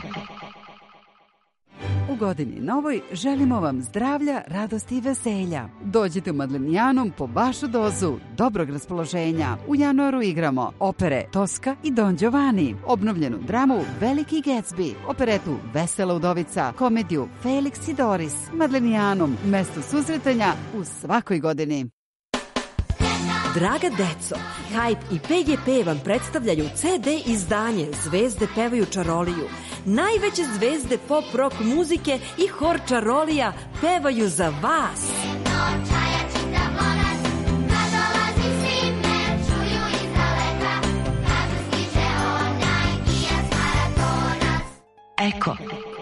U godini novoj želimo vam zdravlja, radosti i veselja. Dođite u Madlenijanum po vašu dozu dobrog raspoloženja. U januaru igramo opere Tosca i Don Giovanni, obnovljenu dramu Veliki Gatsby, operetu Vesela udovica, komediju Felix i Doris. Madlenijanum, mesto susretanja u svakoj godini. Draga deco, Hype i P G P vam predstavljaju C D izdanje Zvezde pevaju čaroliju. Najveće zvezde pop rock muzike i hor čarolija pevaju za vas. Eko.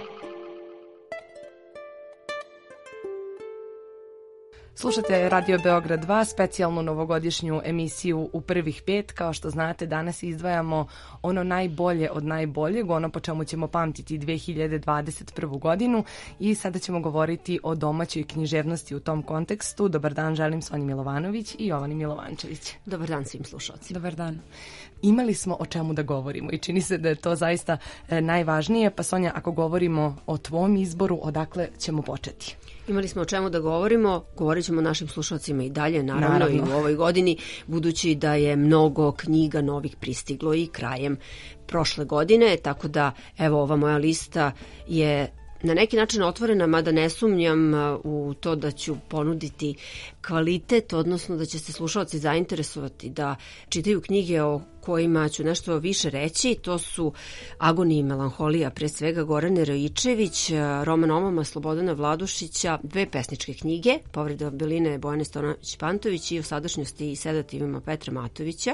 Slušate Radio Beograd dva, specijalnu novogodišnju emisiju U prvih pet. Kao što znate, danas izdvajamo ono najbolje od najboljeg, ono po čemu ćemo pamtiti dve hiljade dvadeset prvu godinu i sada ćemo govoriti o domaćoj književnosti u tom kontekstu. Dobar dan, želim Sonji Milovanović i Jovani Milovančević. Dobar dan svim slušalcima. Dobar dan. Imali smo o čemu da govorimo i čini se da je to zaista e, najvažnije. Pa Sonja, ako govorimo o tvom izboru, odakle ćemo početi? Imali smo o čemu da govorimo, govorit ćemo našim slušalcima i dalje, naravno, naravno i u ovoj godini, budući da je mnogo knjiga novih pristiglo i krajem prošle godine, tako da evo ova moja lista je na neki način otvorena, mada ne sumnjam u to da ću ponuditi kvalitet, odnosno da će se slušalci zainteresovati da čitaju knjige o kojima ću nešto više reći. To su Agonija i melanholija, pre svega Gorane Rajičević, roman Omama Slobodana Vladušića, dve pesničke knjige, Povreda Beline Bojane Stanović-Pantović i O sadašnjosti i sedativima Petra Matovića.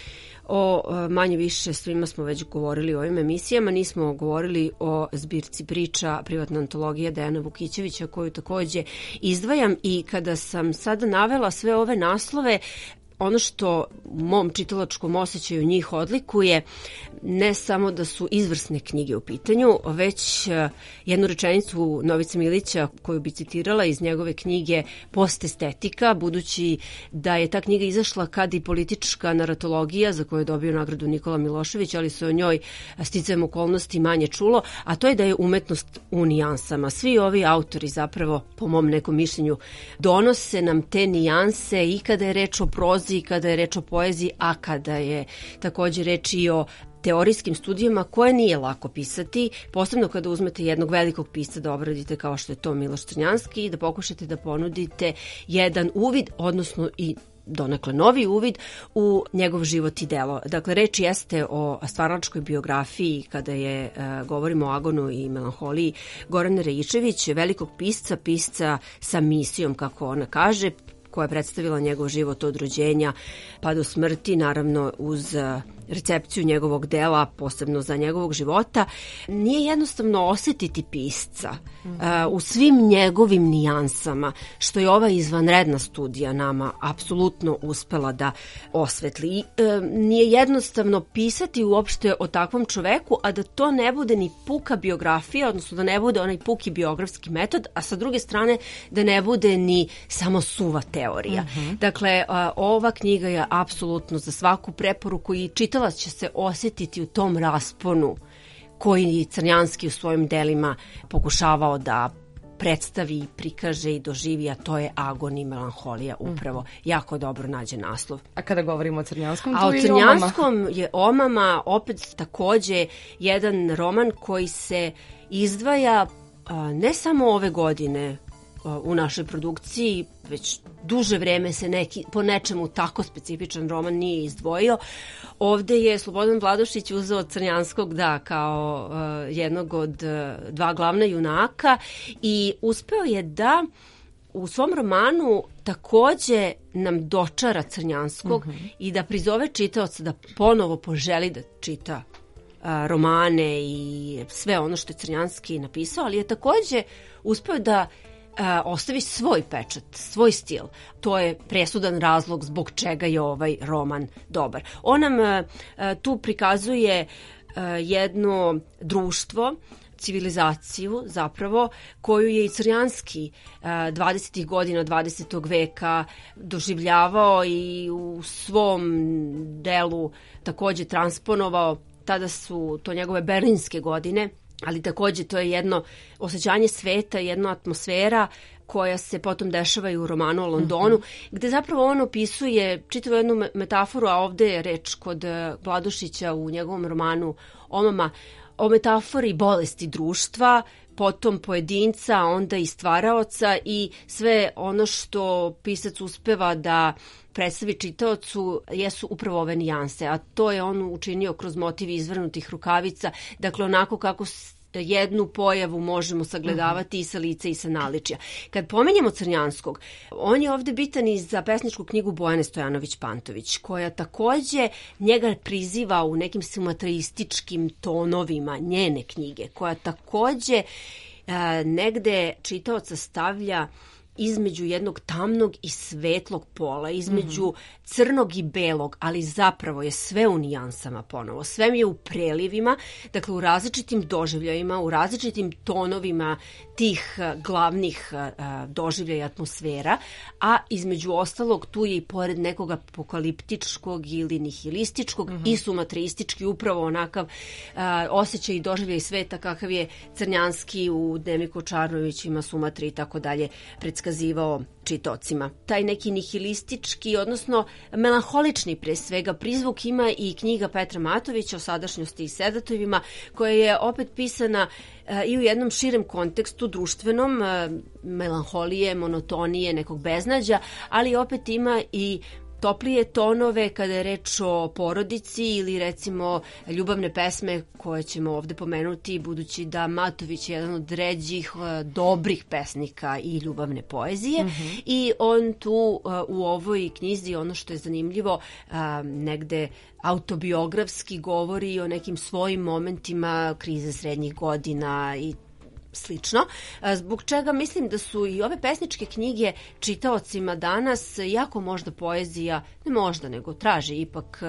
O manje više svima smo već govorili o ovim emisijama, nismo govorili o zbirci priča Privatna antologija Dejana Vukićevića, koju takođe izdvajam, i kada sam sada navela sve ove naslove, ono što u mom čitalačkom osjećaju njih odlikuje ne samo da su izvrsne knjige u pitanju, već jednu rečenicu Novice Milića koju bi citirala iz njegove knjige Postestetika, budući da je ta knjiga izašla kad i politička naratologija za koju je dobio nagradu Nikola Milošević, ali se o njoj sticajem okolnosti manje čulo, a to je da je umetnost u nijansama. Svi ovi autori zapravo, po mom nekom mišljenju, donose nam te nijanse i kada je reč o prozi, i kada je reč o poeziji, a kada je takođe reč i o teorijskim studijama koje nije lako pisati, posebno kada uzmete jednog velikog pisca da obradite kao što je to Miloš Crnjanski i da pokušate da ponudite jedan uvid, odnosno i donekle novi uvid u njegov život i delo. Dakle, reč jeste o stvaralačkoj biografiji kada je, uh, govorimo o Agonu i melanholiji Gorane Rajičević, velikog pisca, pisca sa misijom, kako ona kaže, koja je predstavila njegov život od rođenja pa do smrti, naravno uz recepciju njegovog dela, posebno za njegovog života. Nije jednostavno osetiti pisca mm. uh, u svim njegovim nijansama, što je ova izvanredna studija nama apsolutno uspela da osvetli. Uh, nije jednostavno pisati uopšte o takvom čoveku, a da to ne bude ni puka biografija, odnosno da ne bude onaj puki biografski metod, a sa druge strane da ne bude ni samo suva teorija. teorija. Mhm. Dakle, a, ova knjiga je apsolutno za svaku preporuku i čitalac će se osjetiti u tom rasponu koji Crnjanski u svojim delima pokušavao da predstavi, prikaže i doživi, a to je agon i melanholija upravo. Mm. Jako dobro nađe naslov. A kada govorimo o Crnjanskom, a o Crnjanskom je Omama opet takođe jedan roman koji se izdvaja a, ne samo ove godine a, u našoj produkciji, već duže vreme se neki, po nečemu tako specifičan roman nije izdvojio. Ovde je Slobodan Vladušić uzeo Crnjanskog, da, kao uh, jednog od uh, dva glavna junaka i uspeo je da u svom romanu takođe nam dočara Crnjanskog mm-hmm. i da prizove čitaoca da ponovo poželi da čita uh, romane i sve ono što je Crnjanski napisao, ali je takođe uspeo da Uh, ostavi svoj pečat, svoj stil. To je presudan razlog zbog čega je ovaj roman dobar. On nam uh, tu prikazuje uh, jedno društvo, civilizaciju zapravo, koju je i Crnjanski uh, dvadesetih godina dvadesetog veka doživljavao i u svom delu takođe transponovao. Tada su to njegove berlinske godine, ali takođe to je jedno osjećanje sveta, jedna atmosfera koja se potom dešava i u romanu o Londonu, mm-hmm. gde zapravo on opisuje čitavu jednu metaforu, a ovde je reč kod Vladušića u njegovom romanu Omama, o metafori bolesti društva, potom pojedinca, onda i stvaraoca i sve ono što pisac uspeva da predstavi čitaocu jesu upravo ove nijanse, a to je on učinio kroz motiv izvrnutih rukavica, dakle onako kako jednu pojavu možemo sagledavati i sa lica i sa naličja. Kad pomenjamo Crnjanskog, on je ovde bitan i za pesničku knjigu Bojane Stojanović-Pantović, koja takođe njega priziva u nekim sumatraističkim tonovima njene knjige, koja takođe e, negde čitaoca stavlja između jednog tamnog i svetlog pola, između mm-hmm. crnog i belog, ali zapravo je sve u nijansama ponovo. Sve mi je u prelivima, dakle u različitim doživljajima, u različitim tonovima tih glavnih uh, doživljaja i atmosfera, a između ostalog tu je i pored nekog apokaliptičkog ili nihilističkog mm-hmm. i sumatraistički upravo onakav uh, osjećaj i doživljaj sveta kakav je Crnjanski u Dnevniku Čarnovićima, Sumatri i tako dalje predskazivao čitocima. Taj neki nihilistički, odnosno melanholični pre svega prizvuk ima i knjiga Petra Matovića o sadašnjosti i sedatovima, koja je opet pisana uh, i u jednom širem kontekstu društvenom, uh, melanholije, monotonije, nekog beznađa, ali opet ima i toplije tonove kada je reč o porodici ili recimo ljubavne pesme koje ćemo ovde pomenuti, budući da Matović je jedan od ređih dobrih pesnika i ljubavne poezije. Mm-hmm. I on tu u ovoj knjizi, ono što je zanimljivo, negde autobiografski govori o nekim svojim momentima krize srednjih godina i slično, zbog čega mislim da su i ove pesničke knjige čitaocima danas jako možda poezija, ne možda, nego traži ipak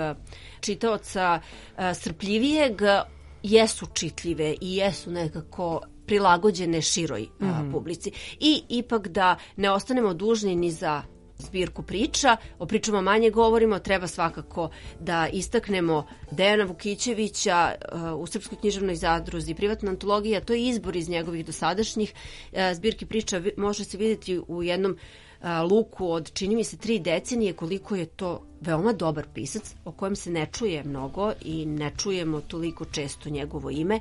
čitaoca strpljivijeg, jesu čitljive i jesu nekako prilagođene široj mm-hmm. publici. I ipak da ne ostanemo dužni ni za zbirku priča, o pričama manje govorimo, treba svakako da istaknemo Dejana Vukićevića uh, u Srpskoj književnoj zadruzi, privatna antologija, to je izbor iz njegovih dosadašnjih uh, zbirki priča, može se vidjeti u jednom uh, luku od, čini mi se, tri decenije, koliko je to veoma dobar pisac, o kojem se ne čuje mnogo i ne čujemo toliko često njegovo ime.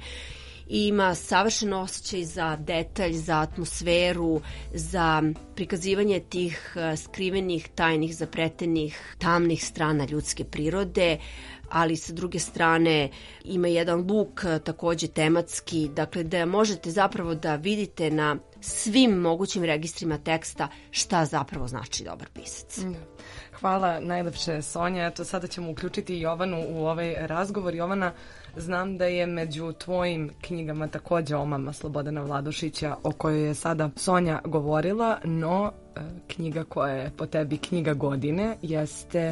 Ima savršen osjećaj za detalj, za atmosferu, za prikazivanje tih skrivenih, tajnih, zapletenih, tamnih strana ljudske prirode, ali sa druge strane ima jedan luk takođe tematski, dakle da možete zapravo da vidite na svim mogućim registrima teksta šta zapravo znači dobar pisac. Hvala najlepše, Sonja. Eto, sada ćemo uključiti Jovanu u ovaj razgovor. Jovana, znam da je među tvojim knjigama takođe Omama Slobodana Vladušića, o kojoj je sada Sonja govorila, no knjiga koja je po tebi knjiga godine jeste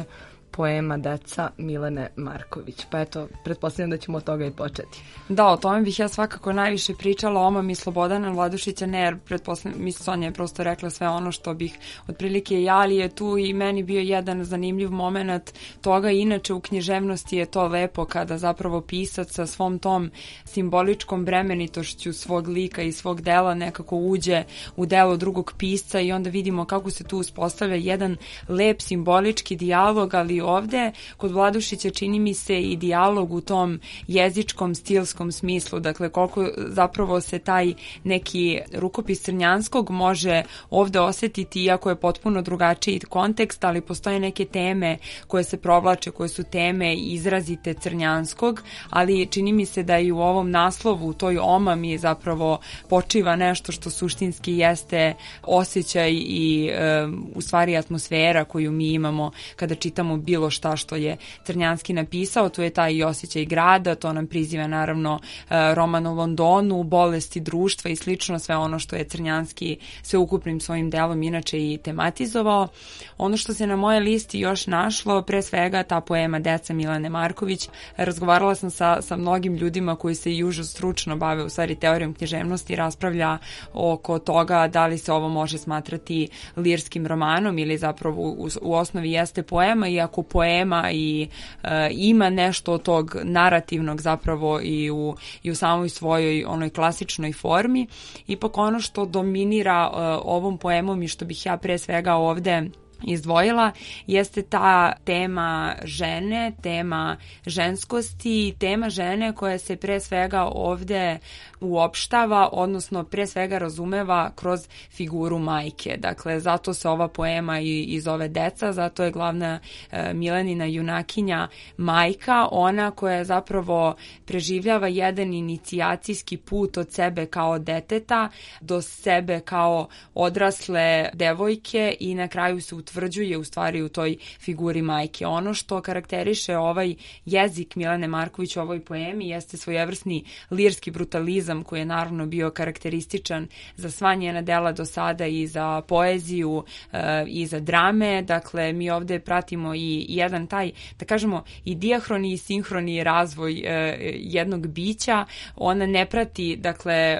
poema Deca Milene Marković. Pa eto, pretpostavljam da ćemo od toga i početi. Da, o tome bih ja svakako najviše pričala, o Omami Slobodana Vladušića, ne, jer pretpostavljam, mislim, Sonja je prosto rekla sve ono što bih otprilike ja, ali je tu i meni bio jedan zanimljiv moment toga. Inače, u književnosti je to lepo kada zapravo pisac sa svom tom simboličkom bremenitošću svog lika i svog dela nekako uđe u delo drugog pisca i onda vidimo kako se tu uspostavlja jedan lep simbolički dijalog, ali ovde kod Vladušića čini mi se i dijalog u tom jezičkom, stilskom smislu, dakle koliko zapravo se taj neki rukopis Crnjanskog može ovde osetiti, iako je potpuno drugačiji kontekst, ali postoje neke teme koje se provlače, koje su teme izrazite Crnjanskog, ali čini mi se da i u ovom naslovu, u toj omami zapravo počiva nešto što suštinski jeste osjećaj i e, u stvari atmosfera koju mi imamo kada čitamo bilo šta što je Crnjanski napisao. Tu je taj i osjećaj grada, to nam priziva naravno e, roman o Londonu, bolesti društva i slično, sve ono što je Crnjanski sveukupnim svojim delom inače i tematizovao. Ono što se na moje listi još našlo, pre svega ta poema Deca Milene Marković. Razgovarala sam sa, sa mnogim ljudima koji se i užas stručno bave u stvari teorijom književnosti, raspravlja oko toga da li se ovo može smatrati lirskim romanom ili zapravo u, u osnovi jeste poema, iako poema i e, ima nešto od tog narativnog zapravo i u, i u samoj svojoj onoj klasičnoj formi. Ipak ono što dominira e, ovom poemom i što bih ja pre svega ovde izdvojila jeste ta tema žene, tema ženskosti, tema žene koja se pre svega ovde uopštava, odnosno pre svega razumeva kroz figuru majke. Dakle, zato se ova poema i, i zove Deca, zato je glavna e, Milenina junakinja majka, ona koja zapravo preživljava jedan inicijacijski put od sebe kao deteta do sebe kao odrasle devojke i na kraju se utvrđuje u stvari u toj figuri majke. Ono što karakteriše ovaj jezik Milene Marković u ovoj poemi jeste svojevrsni lirski brutalizam koji je naravno bio karakterističan za sva njena dela do sada i za poeziju e, i za drame. Dakle, mi ovde pratimo i jedan taj, da kažemo, i dijahroni i sinhroni razvoj e, jednog bića. Ona ne prati, dakle, e,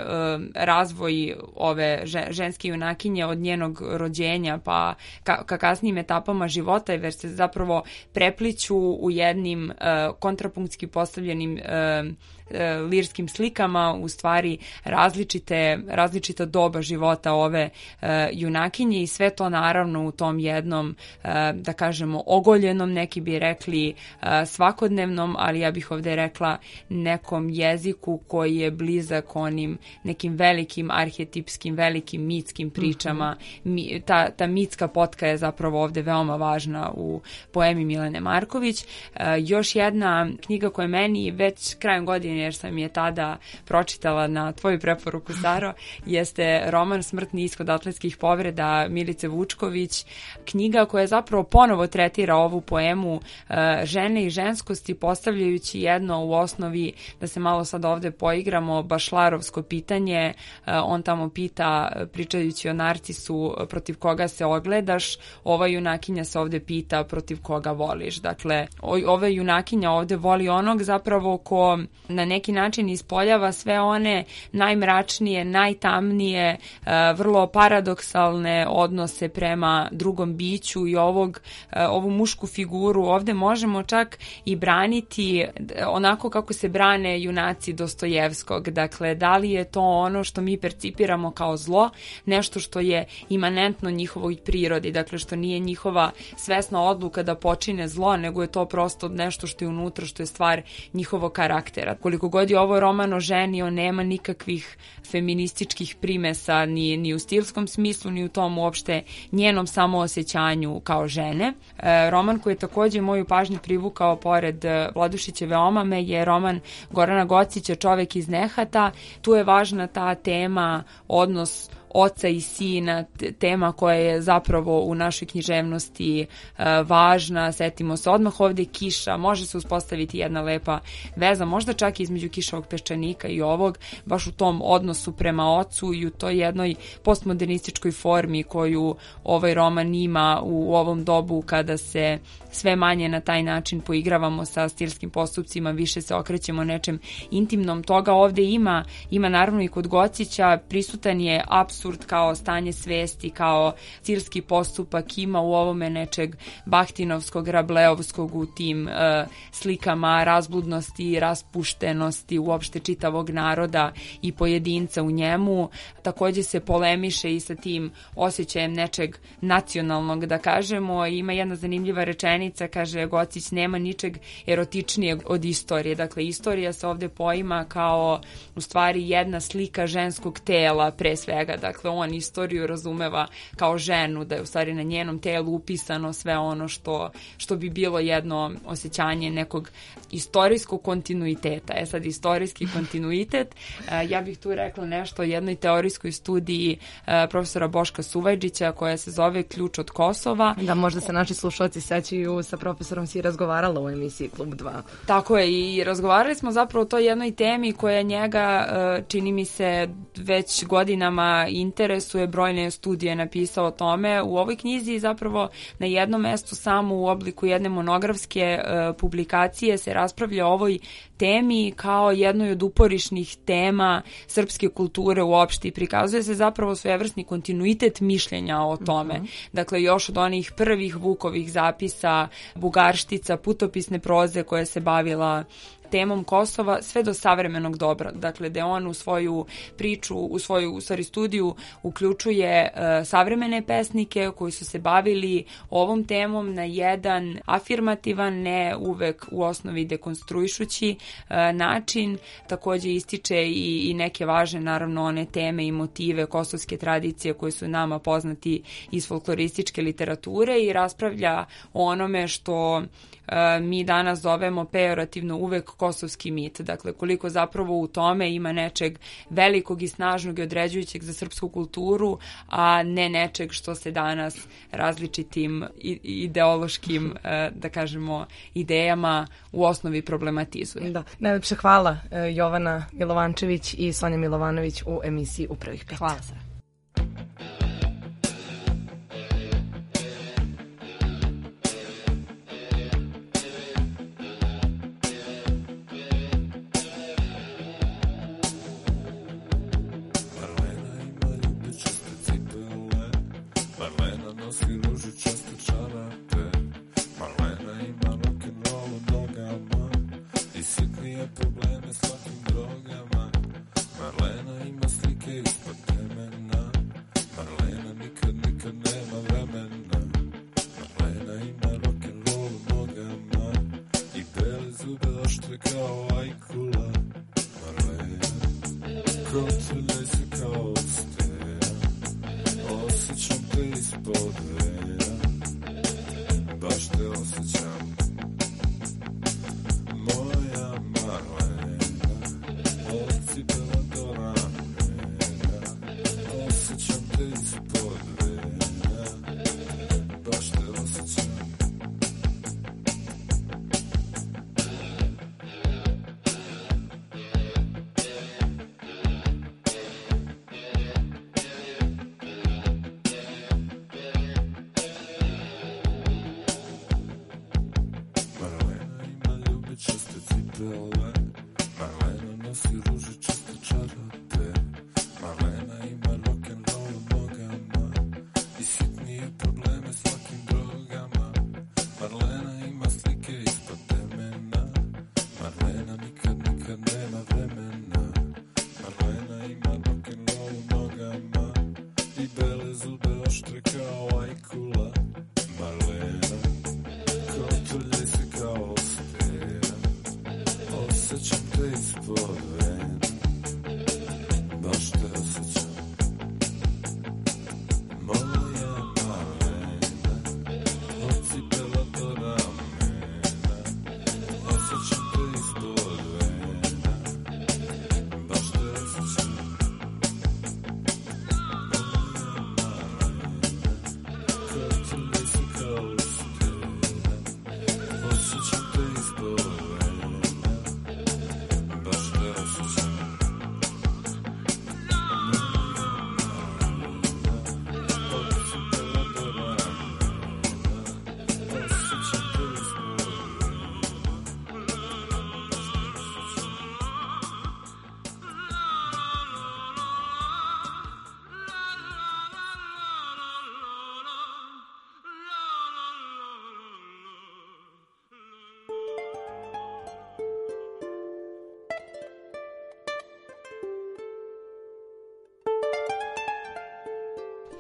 razvoj ove ženske junakinje od njenog rođenja pa ka, ka kasnijim etapama života, jer se zapravo prepliću u jednim e, kontrapunktski postavljenim e, lirskim slikama, u stvari različite, različita doba života ove e, junakinje i sve to naravno u tom jednom, e, da kažemo, ogoljenom, neki bi rekli e, svakodnevnom, ali ja bih ovde rekla nekom jeziku koji je blizak onim nekim velikim arhetipskim, velikim mitskim pričama. Mm-hmm. Mi, ta, ta mitska potka je zapravo ovde veoma važna u poemi Milene Marković. E, još jedna knjiga koja meni već krajem godine, jer sam je tada pročitala na tvoju preporuku, Saro, jeste roman Smrtni ishod atletskih povreda Milice Vučković. Knjiga koja zapravo ponovo tretira ovu poemu uh, žene i ženskosti, postavljajući jedno u osnovi, da se malo sad ovde poigramo, bašlarovsko pitanje. Uh, on tamo pita, pričajući o Narcisu, protiv koga se ogledaš. Ova junakinja se ovde pita protiv koga voliš. Dakle, ova junakinja ovde voli onog zapravo ko na neki način ispoljava sve one najmračnije, najtamnije, vrlo paradoksalne odnose prema drugom biću i ovog, ovu mušku figuru ovde možemo čak i braniti onako kako se brane junaci Dostojevskog. Dakle, da li je to ono što mi percipiramo kao zlo, nešto što je imanentno njihovoj prirodi, dakle što nije njihova svesna odluka da počine zlo, nego je to prosto nešto što je unutra, što je stvar njihovog karaktera. Koliko god je ovo roman o ženi, on nema nikakvih feminističkih primesa ni, ni u stilskom smislu, ni u tom uopšte njenom samoosjećanju kao žene. E, roman koji je takođe moju pažnju privukao pored Vladušićeve omame je roman Gorana Gocića Čovek iz nehata. Tu je važna ta tema, odnos oca i sina, tema koja je zapravo u našoj književnosti važna. Setimo se odmah ovde kiša, može se uspostaviti jedna lepa veza, možda čak i između Kišovog peščanika i ovog, baš u tom odnosu prema ocu i u toj jednoj postmodernističkoj formi koju ovaj roman ima u ovom dobu kada se sve manje na taj način poigravamo sa stilskim postupcima, više se okrećemo nečem intimnom. Toga ovde ima, ima naravno i kod Gocića, prisutan je apsurd kao stanje svesti, kao stilski postupak, ima u ovome nečeg bahtinovskog, rableovskog u tim uh, slikama razbludnosti, raspuštenosti uopšte čitavog naroda i pojedinca u njemu. Takođe se polemiše i sa tim osjećajem nečeg nacionalnog, da kažemo. Ima jedna zanimljiva rečenica, kaže Gocić, nema ničeg erotičnijeg od istorije. Dakle, istorija se ovde poima kao u stvari jedna slika ženskog tela pre svega. Dakle, on istoriju razumeva kao ženu, da je u stvari na njenom telu upisano sve ono što, što bi bilo jedno osjećanje nekog istorijskog kontinuiteta. E sad, istorijski kontinuitet, ja bih tu rekla nešto o jednoj teorijskoj studiji profesora Boška Suvajđića koja se zove Ključ od Kosova. Da, možda se naši slušalci sećaju, sa profesorom si razgovarala u emisiji Klub dva. Tako je, i razgovarali smo zapravo o toj jednoj temi koja njega, čini mi se, već godinama interesuje, brojne studije napisao o tome. U ovoj knjizi zapravo na jednom mestu samo u obliku jedne monografske publikacije se raspravlja o ovoj temi kao jednoj od uporišnih tema srpske kulture uopšte i prikazuje se zapravo svojevrsni kontinuitet mišljenja o tome. Uh-huh. Dakle, još od onih prvih Vukovih zapisa, Bugarštica, putopisne proze koja se bavila temom Kosova, sve do savremenog dobra. Dakle, da on u svoju priču, u svoju u stvari studiju uključuje uh, savremene pesnike koji su se bavili ovom temom na jedan afirmativan, ne uvek u osnovi dekonstruišući uh, način. Takođe ističe i, i neke važne, naravno, one teme i motive kosovske tradicije koje su nama poznati iz folklorističke literature i raspravlja o onome što mi danas zovemo pejorativno uvek kosovski mit. Dakle, koliko zapravo u tome ima nečeg velikog i snažnog i određujućeg za srpsku kulturu, a ne nečeg što se danas različitim ideološkim, da kažemo, idejama u osnovi problematizuje. Da. Najlepše hvala Jovana Milovančević i Sonja Milovanović u emisiji U prvih pet. Hvala se.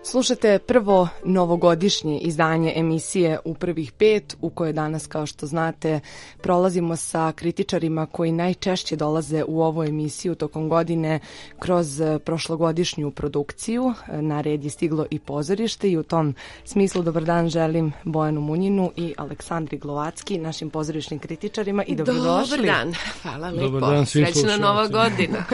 Slušate prvo novogodišnje izdanje emisije U prvih pet, u kojoj danas, kao što znate, prolazimo sa kritičarima koji najčešće dolaze u ovu emisiju tokom godine kroz prošlogodišnju produkciju. Na red je stiglo i pozorište i u tom smislu dobar dan želim Bojanu Munjinu i Aleksandri Glovacki, našim pozorišnim kritičarima, i dobrodošli. Dobar dan, hvala lepo. Dobar dan svim Srećna nova godina.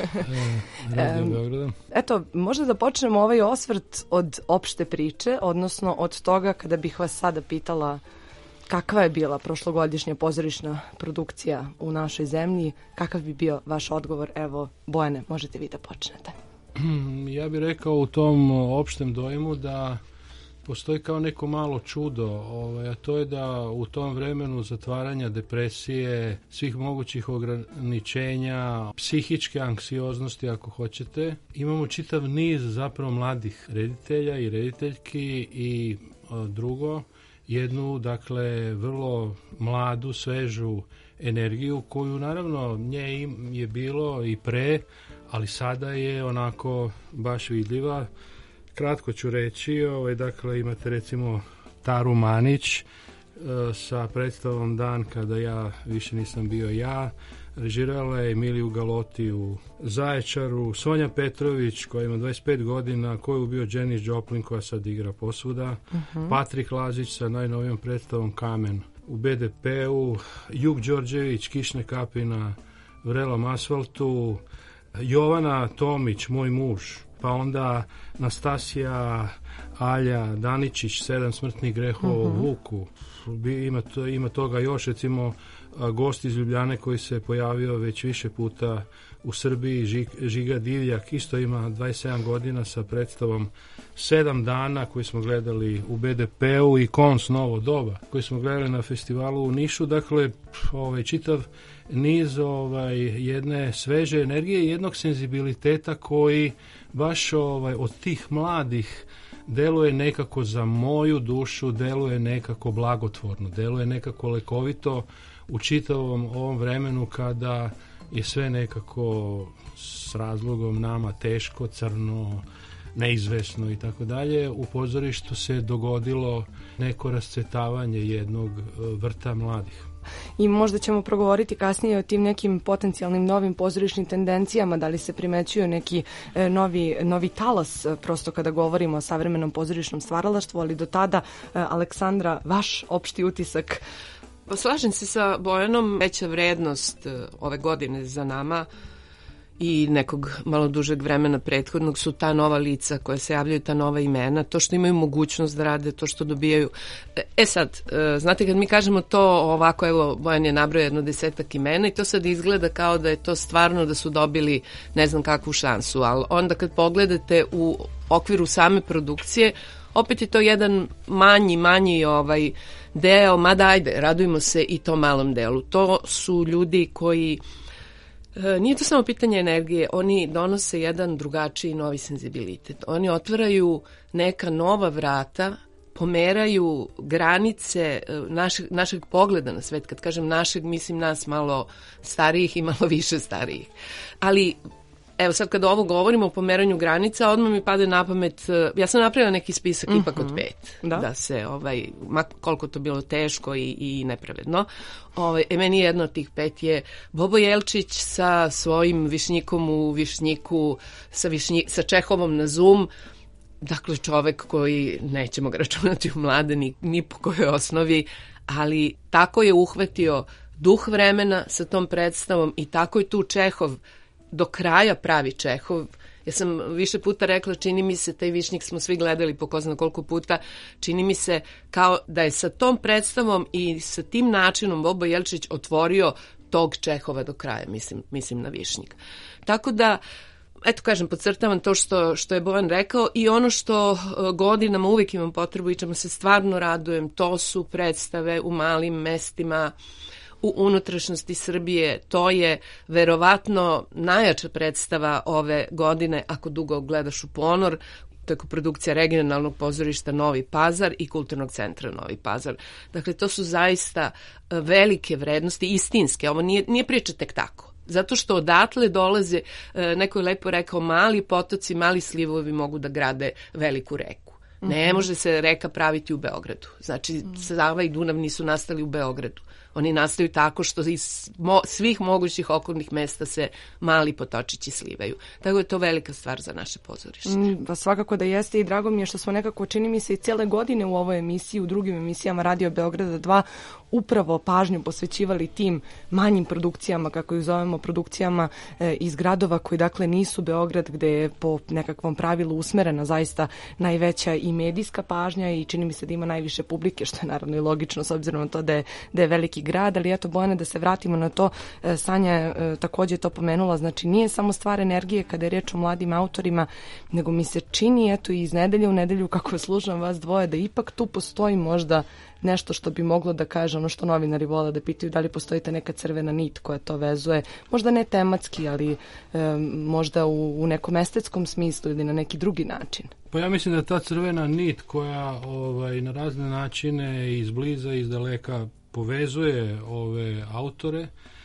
e, Eto, možda da počnemo ovaj osvrt od opšte priče, odnosno od toga kada bih vas sada pitala kakva je bila prošlogodišnja pozorišna produkcija u našoj zemlji, kakav bi bio vaš odgovor? Evo, Bojane, možete vi da počnete. Ja bih rekao u tom opštem dojmu da postoji kao neko malo čudo, ovaj, a to je da u tom vremenu zatvaranja, depresije, svih mogućih ograničenja, psihičke anksioznosti ako hoćete, imamo čitav niz zapravo mladih reditelja i rediteljki i a, drugo, jednu dakle vrlo mladu, svežu energiju koju naravno nje je bilo i pre, ali sada je onako baš vidljiva. Kratko ću reći, ovaj, dakle imate recimo Taru Manić e, sa predstavom Dan kada ja više nisam bio ja, režirala je Emiliju Galoti u Zaječaru, Sonja Petrović koja ima dvadeset pet godina, koja je ubio Janis Joplin koja sad igra posvuda, uh-huh. Patrik Lazić sa najnovijom predstavom Kamen u be de pe-u, Juk Đorđević, Kišne kapi na vrelom asfaltu, Jovana Tomić, Moj muž, pa onda Nastasija Alja Daničić, Sedam smrtnih grehova uh-huh. Vuku. Ima, to, ima toga još, recimo gost iz Ljubljane koji se pojavio već više puta u Srbiji, Žig, Žiga Divljak, isto ima dvadeset sedam godina sa predstavom Sedam dana koji smo gledali u be de pe-u i Kons Novo doba koji smo gledali na festivalu u Nišu. Dakle, ovaj, čitav niz ovaj, jedne sveže energije i jednog senzibiliteta koji baš ovaj, od tih mladih deluje nekako za moju dušu, deluje nekako blagotvorno, deluje nekako lekovito u čitavom ovom vremenu kada je sve nekako s razlogom nama teško, crno, neizvesno i tako dalje. U pozorištu se dogodilo neko rascvetavanje jednog vrta mladih. I možda ćemo progovoriti kasnije o tim nekim potencijalnim novim pozorišnim tendencijama, da li se primećuju neki e, novi, novi talas, prosto kada govorimo o savremenom pozorišnom stvaralaštvu, ali do tada, e, Aleksandra, vaš opšti utisak? Pa slažem se sa Bojanom, veća vrednost ove godine za nama i nekog malo dužeg vremena prethodnog su ta nova lica koja se javljaju, ta nova imena, to što imaju mogućnost da rade, to što dobijaju. E sad, znate kad mi kažemo to ovako, evo Bojan je nabrojao jedno desetak imena i to sad izgleda kao da je to stvarno da su dobili ne znam kakvu šansu, ali onda kad pogledate u okviru same produkcije, opet je to jedan manji, manji ovaj deo, mada ajde, radujemo se i tom malom delu. To su ljudi koji nije to samo pitanje energije, oni donose jedan drugačiji novi senzibilitet. Oni otvaraju neka nova vrata, pomeraju granice našeg, našeg pogleda na svet. Kad kažem našeg, mislim nas malo starijih i malo više starijih. Ali evo sad kada ovo govorimo o pomeranju granica, odmah mi pade na pamet, ja sam napravila neki spisak uh-huh. ipak od pet, da, da se, ovaj, koliko to bilo teško i, i nepravedno. Ovaj, e, meni jedno od tih pet je Bobo Jelčić sa svojim Višnjikom u Višnjiku, sa, višnji, sa Čehovom na Zoom, dakle čovek koji, nećemo ga računati u mlade ni, ni po kojoj osnovi, ali tako je uhvatio duh vremena sa tom predstavom i tako je tu Čehov do kraja pravi Čehov. Ja sam više puta rekla, čini mi se, taj Višnjik smo svi gledali po ko zna koliko puta, čini mi se kao da je sa tom predstavom i sa tim načinom Bobo Jelčić otvorio tog Čehova do kraja, mislim, mislim na Višnjik. Tako da, eto kažem, podcrtavam to što, što je Bojan rekao i ono što godinama uvijek imam potrebu i čemu se stvarno radujem, to su predstave u malim mestima, u unutrašnjosti Srbije. To je verovatno najjača predstava ove godine ako dugo gledaš u ponor. To je koprodukcija regionalnog pozorišta Novi Pazar i Kulturnog centra Novi Pazar. Dakle, to su zaista velike vrednosti, istinske. Ovo nije, nije priča tek tako. Zato što odatle dolaze, neko je lepo rekao, mali potoci, mali slivovi mogu da grade veliku reku. Ne Mhm. može se reka praviti u Beogradu. Znači, Sava i Dunav nisu nastali u Beogradu. Oni nastaju tako što iz mo, svih mogućih okolnih mesta se mali potočići slivaju. Tako je to velika stvar za naše pozorište. Mm, pa svakako da jeste i drago mi je što smo nekako, čini mi se, i cijele godine u ovoj emisiji, u drugim emisijama Radio Beograda dva, upravo pažnju posvećivali tim manjim produkcijama, kako ih zovemo, produkcijama e, iz gradova koji dakle nisu Beograd, gde je po nekakvom pravilu usmerena zaista najveća i medijska pažnja i čini mi se da ima najviše publike, što je naravno i logično s obzirom na to da je, da je veliki grad, ali eto Bojana, da se vratimo na to, e, Sanja je e, također to pomenula, znači nije samo stvar energije kada je reč o mladim autorima, nego mi se čini eto i iz nedelje u nedelju kako slušam vas dvoje da ipak tu postoji možda nešto što bi moglo da kaže ono što novinari vole da pitaju, da li postoji ta neka crvena nit koja to vezuje, možda ne tematski, ali e, možda u, u nekom estetskom smislu ili na neki drugi način. Pa ja mislim da ta crvena nit koja ovaj, na razne načine izbliza i izdaleka povezuje ove autore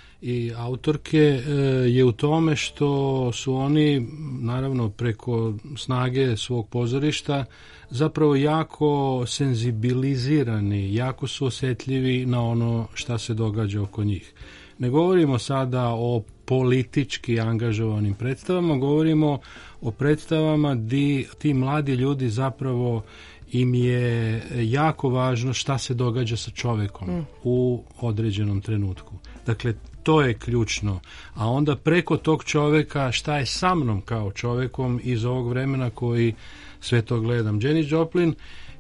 i autorke je u tome što su oni, naravno preko snage svog pozorišta, zapravo jako senzibilizirani, jako su osjetljivi na ono šta se događa oko njih. Ne govorimo sada o politički angažovanim predstavama, govorimo o predstavama di ti mladi ljudi zapravo im je jako važno šta se događa sa čovekom mm. u određenom trenutku. Dakle, to je ključno. A onda preko tog čoveka šta je sa mnom kao čovekom iz ovog vremena koji sve to gledam. Janis Joplin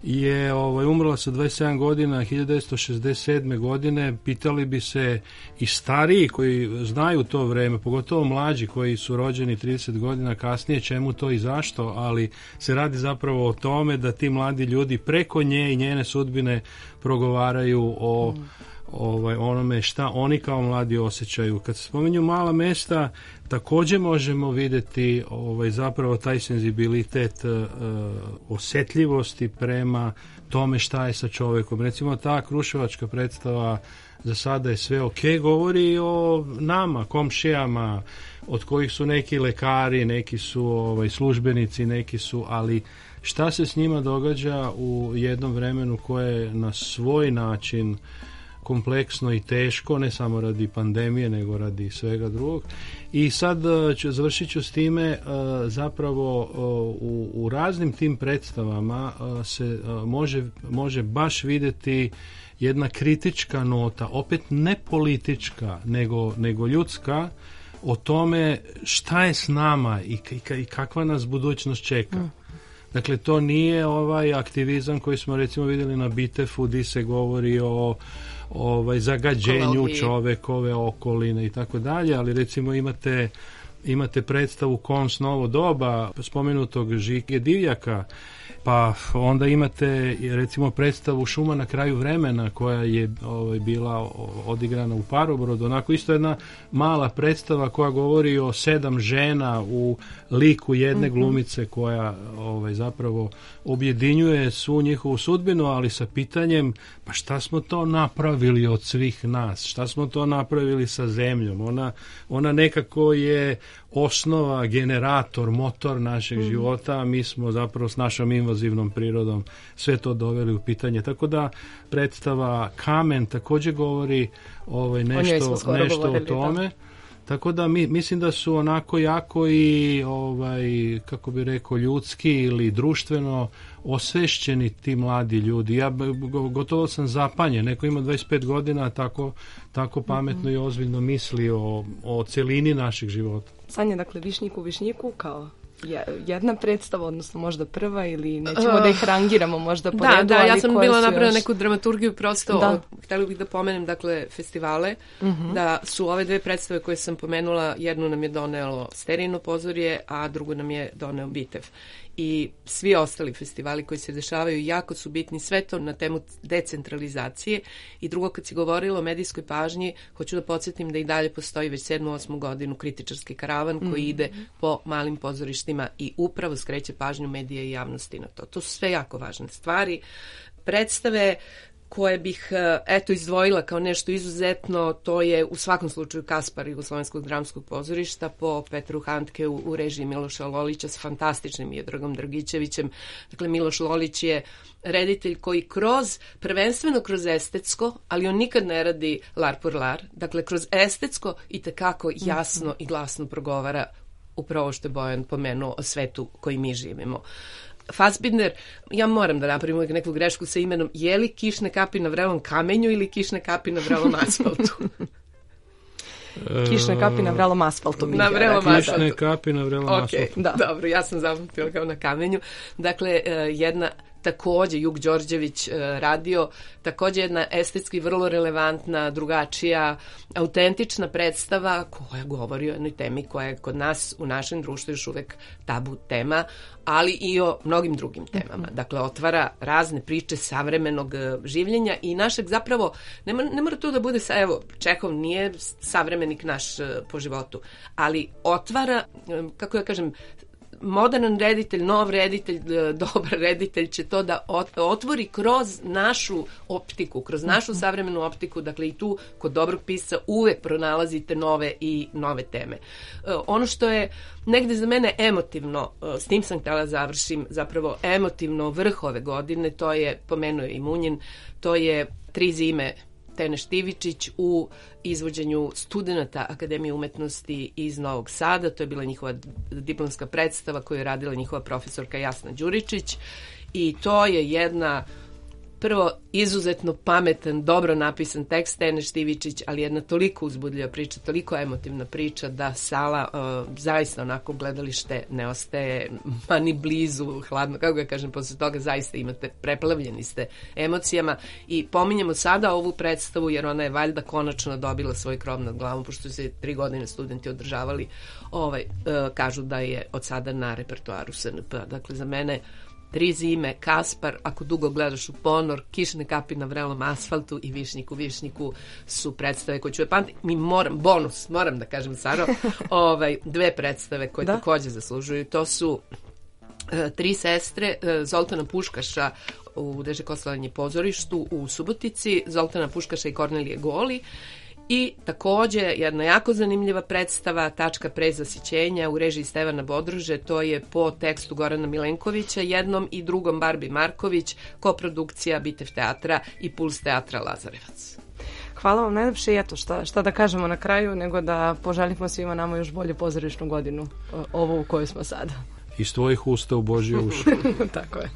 je ovaj, umrla sa dvadeset sedam godina, hiljadu devetsto šezdeset sedme. godine. Pitali bi se i stariji koji znaju to vreme, pogotovo mlađi koji su rođeni trideset godina kasnije, čemu to i zašto, ali se radi zapravo o tome da ti mladi ljudi preko nje i njene sudbine progovaraju o mm. ovaj, onome šta oni kao mladi osjećaju. Kad se spominju mala mesta, također možemo vidjeti ovaj, zapravo taj senzibilitet uh, osjetljivosti prema tome šta je sa čovjekom. Recimo ta kruševačka predstava Za sada je sve ok, govori o nama, komšijama, od kojih su neki lekari, neki su ovaj, službenici, neki su, ali šta se s njima događa u jednom vremenu koje je na svoj način kompleksno i teško, ne samo radi pandemije, nego radi svega drugog. I sad ću, završit ću s time, zapravo u, u raznim tim predstavama se može, može baš vidjeti jedna kritička nota, opet ne politička, nego, nego ljudska, o tome šta je s nama i, i, i kakva nas budućnost čeka. Mm. Dakle, to nije ovaj aktivizam koji smo recimo vidjeli na Bitefu, gdje se govori o ovaj zagađenju Ekologiji. Čovekove okoline i tako dalje, ali recimo imate imate predstavu Kons Novo doba, spomenutog Žike Divjaka, pa onda imate recimo predstavu Šuma na kraju vremena koja je ovaj, bila odigrana u Parobrodu, onako isto jedna mala predstava koja govori o sedam žena u liku jedne mm-hmm. glumice koja ovaj, zapravo objedinjuje svu njihovu sudbinu, ali sa pitanjem pa šta smo to napravili od svih nas, šta smo to napravili sa zemljom, ona, ona nekako je osnova, generator, motor našeg mm-hmm. života, a mi smo zapravo s našom invazivnom prirodom sve to doveli u pitanje. Tako da predstava Kamen također govori ovaj, nešto, o, nešto govorili, o tome. Da. Tako da mi, mislim da su onako jako i ovaj, kako bi rekao, ljudski ili društveno osvešćeni ti mladi ljudi. Ja gotovo sam zapanjen. Neko ima dvadeset pet godina, tako, tako pametno mm-hmm. i ozbiljno misli o, o celini našeg života. Sanja, dakle, Višnjik u Višnjiku kao jedna predstava, odnosno možda prva, ili nećemo da ih rangiramo možda po da, redu, da, ali ja sam bila napravila još... neku dramaturgiju, prosto da. htjela bih da pomenem, dakle, festivale, uh-huh. da su ove dve predstave koje sam pomenula, jednu nam je donelo Sterijino pozorje, a drugu nam je doneo Bitev. I svi ostali festivali koji se dešavaju jako su bitni, sve to na temu decentralizacije. I drugo, kad si govorila o medijskoj pažnji, hoću da podsjetim da i dalje postoji već sedmu osmu godinu kritičarski karavan koji mm. ide po malim pozorištima i upravo skreće pažnju medija i javnosti na to. To su sve jako važne stvari. Predstave koje bih eto izdvojila kao nešto izuzetno, to je u svakom slučaju Kaspar Jugoslovenskog dramskog pozorišta po Petru Handke u, u režiji Miloša Lolića s fantastičnim Miodragom Dragićevićem. Dakle, Miloš Lolić je reditelj koji kroz, prvenstveno kroz estetsko, ali on nikad ne radi lar por lar, dakle kroz estetsko i tekako jasno i glasno progovara upravo što je Bojan pomenuo o svetu koji mi živimo. Fassbinder, ja moram da napravim uvijek neku grešku sa imenom, je li kišne kapi na vrelom kamenju ili kišne kapi na vrelom asfaltu? Kišne kapi na vrelom asfaltu. Na vrelom asfaltu. Kišne kapi na vrelom okay, asfaltu. Da. Dobro, ja sam zapamtila kao na kamenju. Dakle, jedna takođe Jug Đorđević radio, takođe jedna estetski vrlo relevantna, drugačija, autentična predstava koja govori o jednoj temi koja je kod nas u našem društvu još uvek tabu tema, ali i o mnogim drugim temama. Dakle, otvara razne priče savremenog življenja i našeg zapravo, ne mora, ne mora to da bude, sa, evo, Čehov nije savremenik naš po životu, ali otvara, kako ja kažem, moderan reditelj, nov reditelj, dobar reditelj će to da otvori kroz našu optiku, kroz našu savremenu optiku, dakle i tu kod dobrog pisca uvek pronalazite nove i nove teme. Ono što je negde za mene emotivno, s tim sam htjela završim, zapravo emotivno vrh ove godine, to je, pomenuo i Munjin, to je Tri zime Tene Štivičić u izvođenju studenta Akademije umetnosti iz Novog Sada. To je bila njihova diplomska predstava koju je radila njihova profesorka Jasna Đuričić i to je jedna prvo izuzetno pametan, dobro napisan tekst Tene Štivičić, ali jedna toliko uzbudljiva priča, toliko emotivna priča da sala uh, zaista onako gledalište ne ostaje ma ni blizu hladno, kako ga kažem, posle toga zaista imate, preplavljeni ste emocijama i pominjemo sada ovu predstavu jer ona je valjda konačno dobila svoj krov nad glavom, pošto se tri godine studenti održavali, ovaj, uh, kažu da je od sada na repertoaru S N P. Dakle, za mene Tri zime, Kaspar, ako dugo gledaš u ponor, Kišne kapi na vrelom asfaltu i Višnjik u Višnjiku su predstave koje ću je pamtiti. Mi moram, bonus, moram da kažem, Saro, ovaj, dve predstave koje da? takođe zaslužuju. To su uh, Tri sestre uh, Zoltana Puškaša u Deže Koslavanje pozorištu u Subotici, Zoltana Puškaša i Kornelije Goli. I takođe jedna jako zanimljiva predstava Tačka pre zasićenja u režiji Stevana Bodruže, to je po tekstu Gorana Milenkovića, jednom i drugom Barbi Marković, koprodukcija Bitev teatra i Puls teatra Lazarevac. Hvala vam najlepše i eto šta, šta da kažemo na kraju nego da poželimo svima nama još bolju pozorišnu godinu, ovu u kojoj smo sada. Iz tvojih usta u Božje uši. Tako je.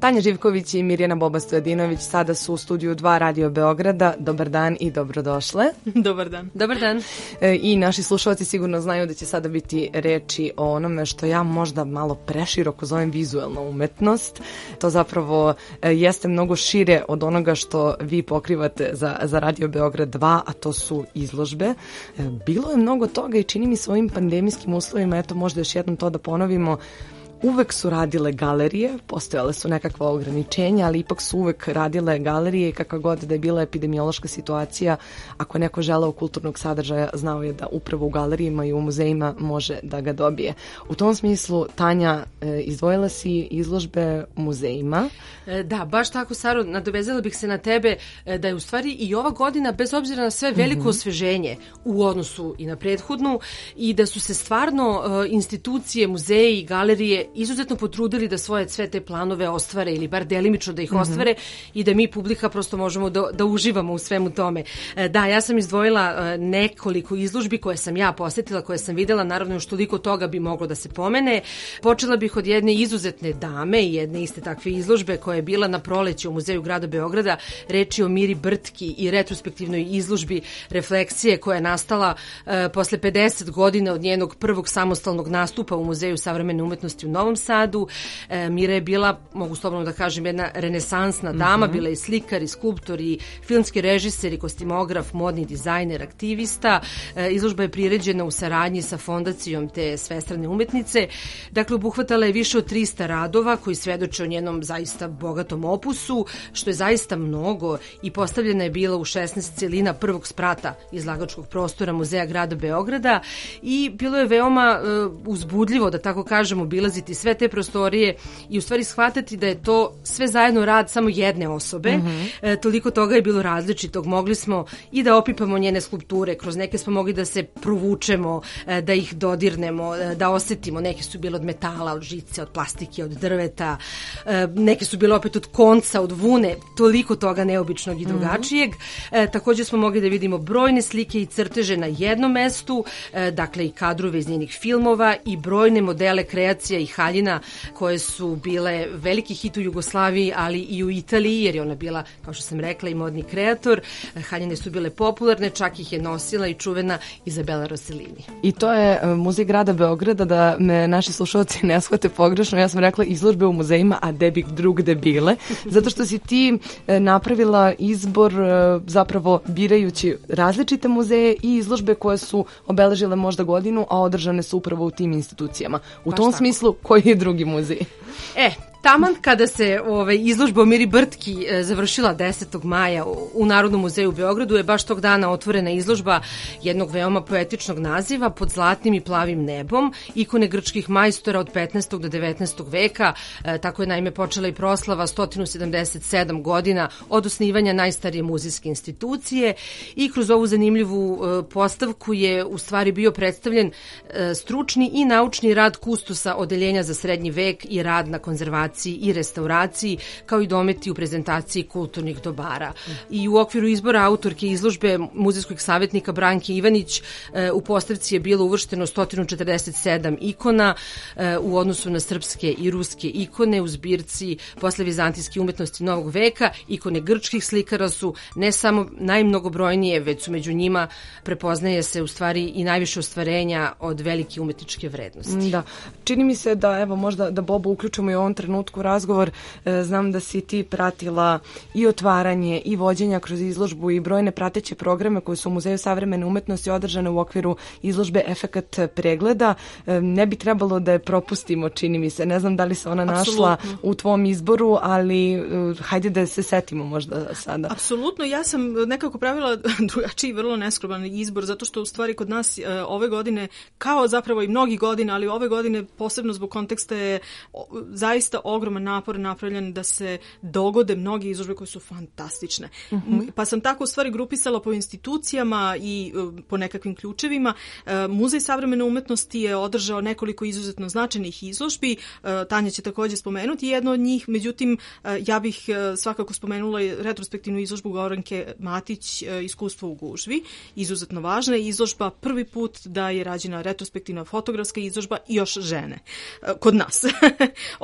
Tanja Živković i Mirjana Boba-Stojadinović sada su u studiju dva Radio Beograda. Dobar dan i dobrodošle. Dobar dan. Dobar dan. E, I naši slušalci sigurno znaju da će sada biti reči o onome što ja možda malo preširoko zovem vizuelna umetnost. To zapravo e, jeste mnogo šire od onoga što vi pokrivate za, za Radio Beograd dva, a to su izložbe. E, bilo je mnogo toga i čini mi se ovim pandemijskim uslovima, eto možda još jednom to da ponovimo, uvek su radile galerije, postojale su nekakva ograničenja, ali ipak su uvek radile galerije i kakva god da je bila epidemiološka situacija, ako neko želeo kulturnog sadržaja, znao je da upravo u galerijima i u muzejima može da ga dobije. U tom smislu, Tanja, izdvojila si izložbe u muzejima. Da, baš tako, Saro, nadovezala bih se na tebe da je u stvari i ova godina, bez obzira na sve, veliko mm-hmm. osveženje u odnosu i na prethodnu i da su se stvarno institucije, muzeji i galerije izuzetno potrudili da svoje sve te planove ostvare ili bar delimično da ih ostvare mm-hmm. i da mi publika prosto možemo da, da uživamo u svemu tome. Da, ja sam izdvojila nekoliko izložbi koje sam ja posetila, koje sam videla, naravno još toliko toga bi moglo da se pomene. Počela bih od jedne izuzetne dame i jedne iste takve izložbe koja je bila na proleće u Muzeju grada Beograda. Reč je o Miri Brtki i retrospektivnoj izložbi refleksije koja je nastala uh, posle pedeset godina od njenog prvog samostalnog nastupa u Muzeju savremene umetnosti u Novom Sadu. E, Mira je bila, mogu slobodno da kažem, jedna renesansna dama, mm-hmm. bila je slikar i skulptor i filmski režiser i kostimograf, modni dizajner, aktivista. E, izložba je priređena u saradnji sa fondacijom te svestrane umetnice. Dakle, obuhvatala je više od trista radova koji svedoče o njenom zaista bogatom opusu, što je zaista mnogo i postavljena je bila u šesnaest celina prvog sprata izlagačkog prostora Muzeja grada Beograda i bilo je veoma uh, uzbudljivo, da tako kažemo, obilaziti sve te prostorije i u stvari shvatiti da je to sve zajedno rad samo jedne osobe. Mm-hmm. E, toliko toga je bilo različitog. Mogli smo i da opipamo njene skulpture, kroz neke smo mogli da se provučemo, e, da ih dodirnemo, e, da osetimo. Neke su bile od metala, od žice, od plastike, od drveta, e, neke su bile opet od konca, od vune, toliko toga neobičnog i drugačijeg. Mm-hmm. E, takođe smo mogli da vidimo brojne slike i crteže na jednom mestu, e, dakle i kadrove iz njenih filmova i brojne modele kreacija i haljina koje su bile veliki hit u Jugoslaviji, ali i u Italiji, jer je ona bila, kao što sam rekla, i modni kreator. Haljine su bile popularne, čak ih je nosila i čuvena Izabela Rossellini. I to je Muzej grada Beograda, da me naši slušalci ne shvate pogrešno. Ja sam rekla izložbe u muzejima, a gde bi drugde bile, zato što si ti napravila izbor zapravo birajući različite muzeje i izložbe koje su obeležile možda godinu, a održane su upravo u tim institucijama. U Baš tom tako. Smislu, koji je drugi muzej? E, taman kada se ovaj, izložba o Miri Brtki e, završila desetog maja u, u Narodnom muzeju u Beogradu, je baš tog dana otvorena izložba jednog veoma poetičnog naziva Pod zlatnim i plavim nebom, ikone grčkih majstora od petnaestog do devetnaestog veka. E, tako je naime počela i proslava sto sedamdeset sedam godina od osnivanja najstarije muzejske institucije i kroz ovu zanimljivu e, postavku je u stvari bio predstavljen e, stručni i naučni rad kustosa Odeljenja za srednji vek i rad na konzervaciji i restauraciji, kao i dometi u prezentaciji kulturnih dobara. I u okviru izbora autorke izložbe muzejskog savjetnika Branke Ivanić u postavci je bilo uvršteno sto četrdeset sedam ikona u odnosu na srpske i ruske ikone u zbirci posle vizantijske umetnosti novog veka. Ikone grčkih slikara su ne samo najmnogobrojnije, već su među njima prepoznaje se u stvari i najviše ostvarenja od velike umetničke vrednosti. Da, čini mi se da evo možda da Bobu uključimo i u ovom trenutku razgovor. Znam da si ti pratila i otvaranje i vođenja kroz izložbu i brojne prateće programe koje su u Muzeju savremene umetnosti održane u okviru izložbe Efekat pregleda. Ne bi trebalo da je propustimo, čini mi se. Ne znam da li se ona našla Absolutno. U tvom izboru, ali hajde da se setimo možda sada. Apsolutno, ja sam nekako pravila drugačiji, vrlo neskroman izbor, zato što u stvari kod nas ove godine, kao zapravo i mnogi godina, ali ove godine posebno zbog konteksta je zaista ogroman napor napravljen da se dogode mnogi izložbe koje su fantastične. Uh-huh. Pa sam tako u stvari grupisala po institucijama i uh, po nekakvim ključevima. Uh, Muzej savremene umetnosti je održao nekoliko izuzetno značajnih izložbi. Uh, Tanja će također spomenuti jedno od njih, međutim uh, ja bih uh, svakako spomenula i retrospektivnu izložbu Goranke Matić uh, Iskustvo u gužvi. Izuzetno važna izložba, prvi put da je rađena retrospektivna fotografska izložba i još žene uh, kod nas. Odnosno svakako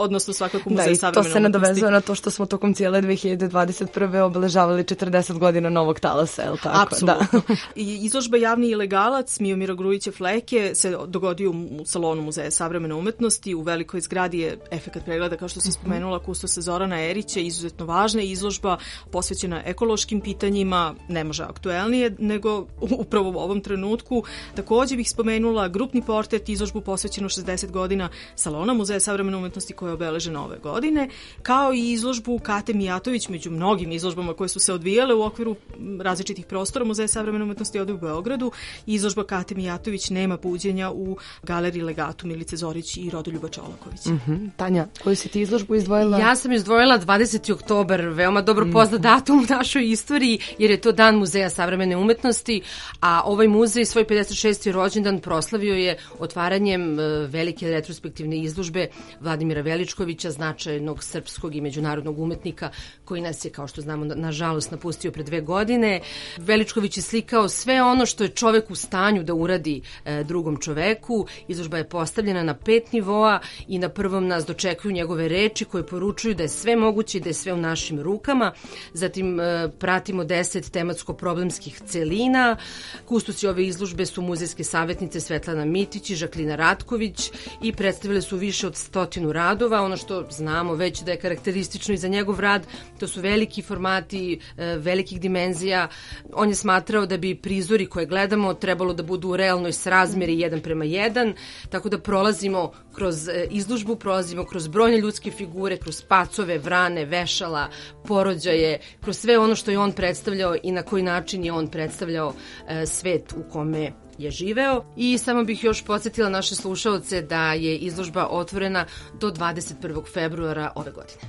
svakako Muzej da, savremene umetnosti. Da, i to se nadovezuje na to što smo tokom cijele dve hiljade dvadeset prve obeležavali četrdeset godina Novog talasa, je li tako? Apsolutno. Da. I izložba Javni ilegalac Miomira Grujića Fleke se dogodio u salonu Muzeja savremene umetnosti. U velikoj zgradi je efekat pregleda, kao što si spomenula, kustose Zorana Erića, izuzetno važna izložba posvećena ekološkim pitanjima, ne može aktuelnije nego upravo u ovom trenutku. Takođe bih spomenula grupni portret, izložbu posvećenu šezdeset godina salona Muzeja savremene umetnosti koja je obeležena ove godine, kao i izložbu Kate Mijatović među mnogim izložbama koje su se odvijale u okviru različitih prostora Muzeja savremene umetnosti ovde u Beogradu. Izložba Kate Mijatović Nema buđenja u galeriji Legatu Milice Zorić i Rodoljuba Čolaković. Mm-hmm. Tanja, koju si ti izložbu izdvojila? Ja sam izdvojila dvadeseti oktobar, veoma dobro poznat datum u našoj istoriji, jer je to Dan Muzeja savremene umetnosti, a ovaj muzej svoj pedeset šesti rođendan proslavio je otvaranjem velike retrospektivne izložbe Vladimira Veličkovića, značajnog srpskog i međunarodnog umetnika koji nas je, kao što znamo, nažalost napustio pre dve godine. Veličković je slikao sve ono što je čovek u stanju da uradi e, drugom čoveku. Izložba je postavljena na pet nivoa i na prvom nas dočekuju njegove reči koje poručuju da je sve moguće i da je sve u našim rukama. Zatim e, pratimo deset tematsko-problemskih celina. Kustosi ove izložbe su muzejske savjetnice Svetlana Mitić i Žaklina Ratković i predstavile su više od stotinu radova. Ono što znamo već da je karakteristično i za njegov rad, to su veliki formati, e, velikih dimenzija. On je smatrao da bi prizori koje gledamo trebalo da budu u realnoj srazmeri jedan prema jedan, tako da prolazimo kroz e, izložbu, prolazimo kroz brojne ljudske figure, kroz pacove, vrane, vešala, porođaje, kroz sve ono što je on predstavljao i na koji način je on predstavljao e, svet u kome je živeo. I samo bih još podsjetila naše slušaoce da je izložba otvorena do dvadeset prvog februara ove godine.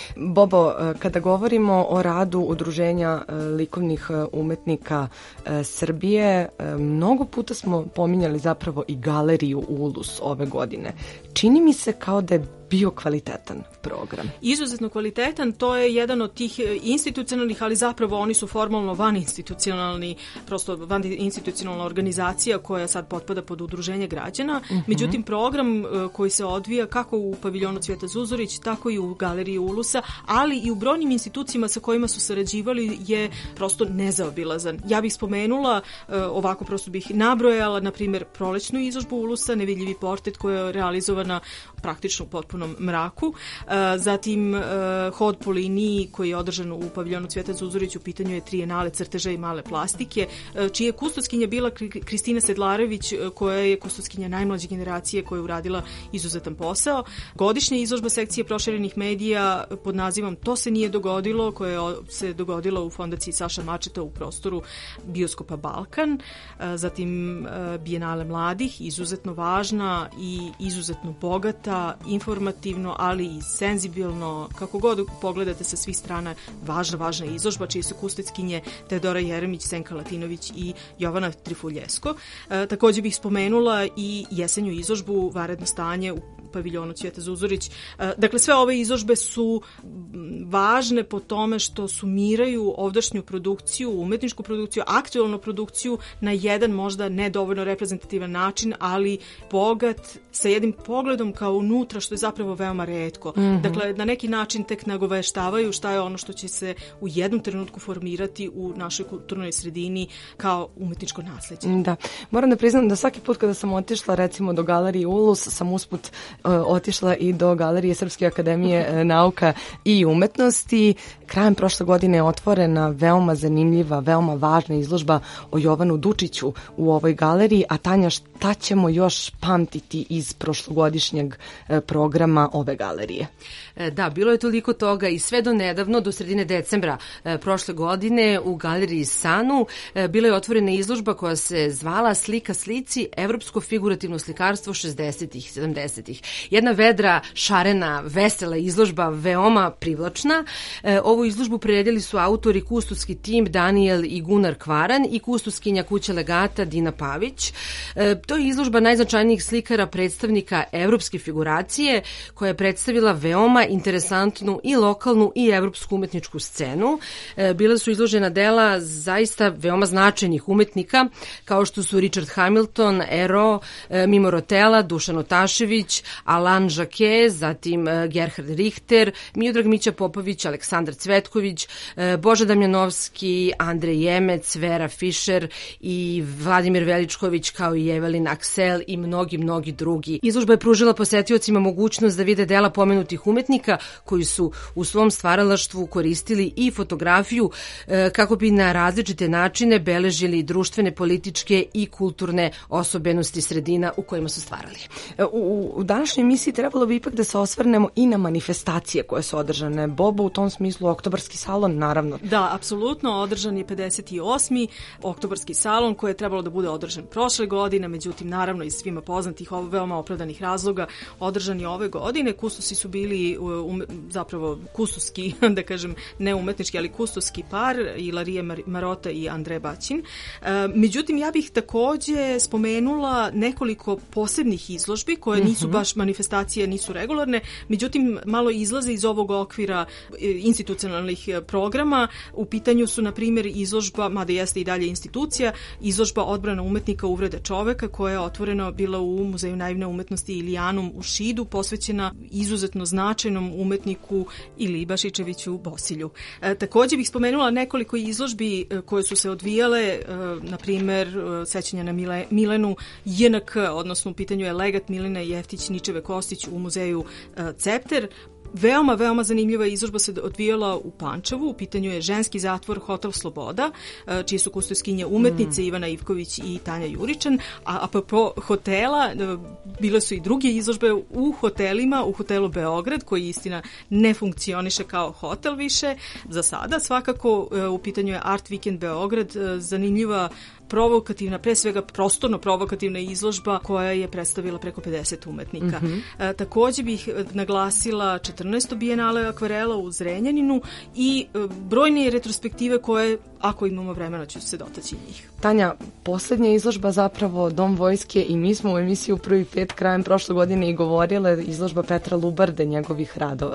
Bobo, kada govorimo o radu Udruženja likovnih umetnika Srbije, mnogo puta smo pominjali zapravo i galeriju Ulus ove godine. Čini mi se kao da je bio kvalitetan program. Izuzetno kvalitetan, to je jedan od tih institucionalnih, ali zapravo oni su formalno van institucionalni, prosto van institucionalna organizacija koja sad potpada pod udruženje građana. Uh-huh. Međutim, program koji se odvija kako u paviljonu Cvijeta Zuzorić, tako i u galeriji Ulusa, ali i u brojnim institucijama sa kojima su sarađivali je prosto nezaobilazan. Ja bih spomenula, ovako prosto bih nabrojala, na primjer, prolećnu izložbu Ulusa, Nevidljivi portret koja je realizovana praktično u potpunom mraku. Zatim hod po liniji koji je održan u paviljonu Cvijeta Zuzorić, u pitanju je trijenale crteža i male plastike, čije je kustoskinja bila Kristina Sedlarević, koja je kustoskinja najmlađe generacije koja je uradila izuzetan posao. Godišnja izložba sekcije proširenih medija pod nazivom To se nije dogodilo, koja se dogodila u fondaciji Saša Mačeta u prostoru bioskopa Balkan. Zatim Bijenale mladih, izuzetno važna i izuzetno bogata, informativno, ali i senzibilno, kako god pogledate sa svih strana, važna, važna izložba, čiji su kustoskinje Teodora Jeremić, Senka Latinović i Jovana Trifuljesko. E, takođe bih spomenula i jesenju izložbu Vanredno stanje u paviljonu Cvijeta Zuzorić. E, dakle, sve ove izložbe su važne po tome što sumiraju ovdašnju produkciju, umetničku produkciju, aktualnu produkciju na jedan možda nedovoljno reprezentativan način, ali bogat sa jednim pogledom kao unutra, što je zapravo veoma retko. Mm-hmm. Dakle, na neki način tek nagoveštavaju šta je ono što će se u jednom trenutku formirati u našoj kulturnoj sredini kao umetničko nasleđe. Da. Moram da priznam da svaki put kada sam otišla recimo do galerije Ulus, sam usput uh, otišla i do galerije Srpske akademije uh, nauka i umetnosti. Krajem prošle godine je otvorena veoma zanimljiva, veoma važna izložba o Jovanu Dučiću u ovoj galeriji, a Tanja, šta ćemo još pamtiti iz prošlogodišnjeg programa ove galerije? Da, bilo je toliko toga i sve do nedavno, do sredine decembra prošle godine u galeriji Sanu bila je otvorena izložba koja se zvala Slika slici, evropsko figurativno slikarstvo šezdesetih, sedamdesetih. Jedna vedra, šarena, vesela izložba, veoma privlačna. Ovu izložbu priredili su autori kustosski tim Daniel i Gunar Kvaran i kustoskinja kuće legata Dina Pavić. To je izložba najznačajnijih slikara predstavnika evropske figuracije koja je predstavila veoma interesantnu i lokalnu i evropsku umetničku scenu. Bila su izložena dela zaista veoma značajnih umetnika kao što su Richard Hamilton, Ero, Mimo Rotela, Dušan Otašević, Alain Jacquet, zatim Gerhard Richter, Miodrag Mića Popović, Aleksandar Cvetković, Boža Damjanovski, Andrej Jemec, Vera Fischer i Vladimir Veličković, kao i Evelin Aksel i mnogi, mnogi drugi. Izložba je pružila posetiocima mogućnost da vide dela pomenutih umetnika koji su u svom stvaralaštvu koristili i fotografiju kako bi na različite načine beležili društvene, političke i kulturne osobenosti sredina u kojima su stvarali. U, u današnjoj emisiji trebalo bi ipak da se osvrnemo i na manifestacije koje su održane. Bobo, u tom smislu Oktobarski salon, naravno. Da, apsolutno, održan je pedeset osmi Oktobarski salon koji je trebalo da bude održan prošle godine, međutim, naravno iz svima poznatih ovo veoma opravdanih razloga održan je ove godine. Kustosi su bili um, zapravo kustoski, da kažem, ne umetnički, ali kustoski par, i Larije Marota i Andrej Baćin. E, međutim, ja bih takođe spomenula nekoliko posebnih izložbi koje nisu baš manifestacije, nisu regularne, međutim, malo izlaze iz ovog okvira institucionalnih programa. U pitanju su, na primjer, izložba, mada jeste i dalje institucija, izložba Odbrana umetnika uvrede čoveka, koja je otvorena bila u Muzeju naivne umetnosti Ilijanum u Šidu, posvećena izuzetno značajnom umetniku Iliji Bašičeviću Bosilju. E, takođe bih spomenula nekoliko izložbi koje su se odvijale, e, na primjer, sećanja na Mile, Milenu J N K, odnosno u pitanju je legat Milene Jeftić-Ničeve Kostić u Muzeju e, Cepter. Veoma, veoma zanimljiva izložba se odvijala u Pančevu, u pitanju je ženski zatvor Hotel Sloboda, čije su kustoskinje umetnice mm. Ivana Ivković i Tanja Juričan, a apropo hotela, bile su i druge izložbe u hotelima, u hotelu Beograd, koji istina ne funkcioniše kao hotel više za sada. Svakako u pitanju je Art Weekend Beograd, zanimljiva provokativna, pre svega prostorno provokativna izložba koja je predstavila preko pedeset umetnika. Mm-hmm. E, takođe bih naglasila četrnaesto bijenale akvarela u Zrenjaninu i e, brojne retrospektive koje, ako imamo vremena, ću se dotaći njih. Tanja, poslednja izložba zapravo Dom vojske, i mi smo u emisiji u prvi pet krajem prošle godine i govorile, izložba Petra Lubarde, njegovih radova.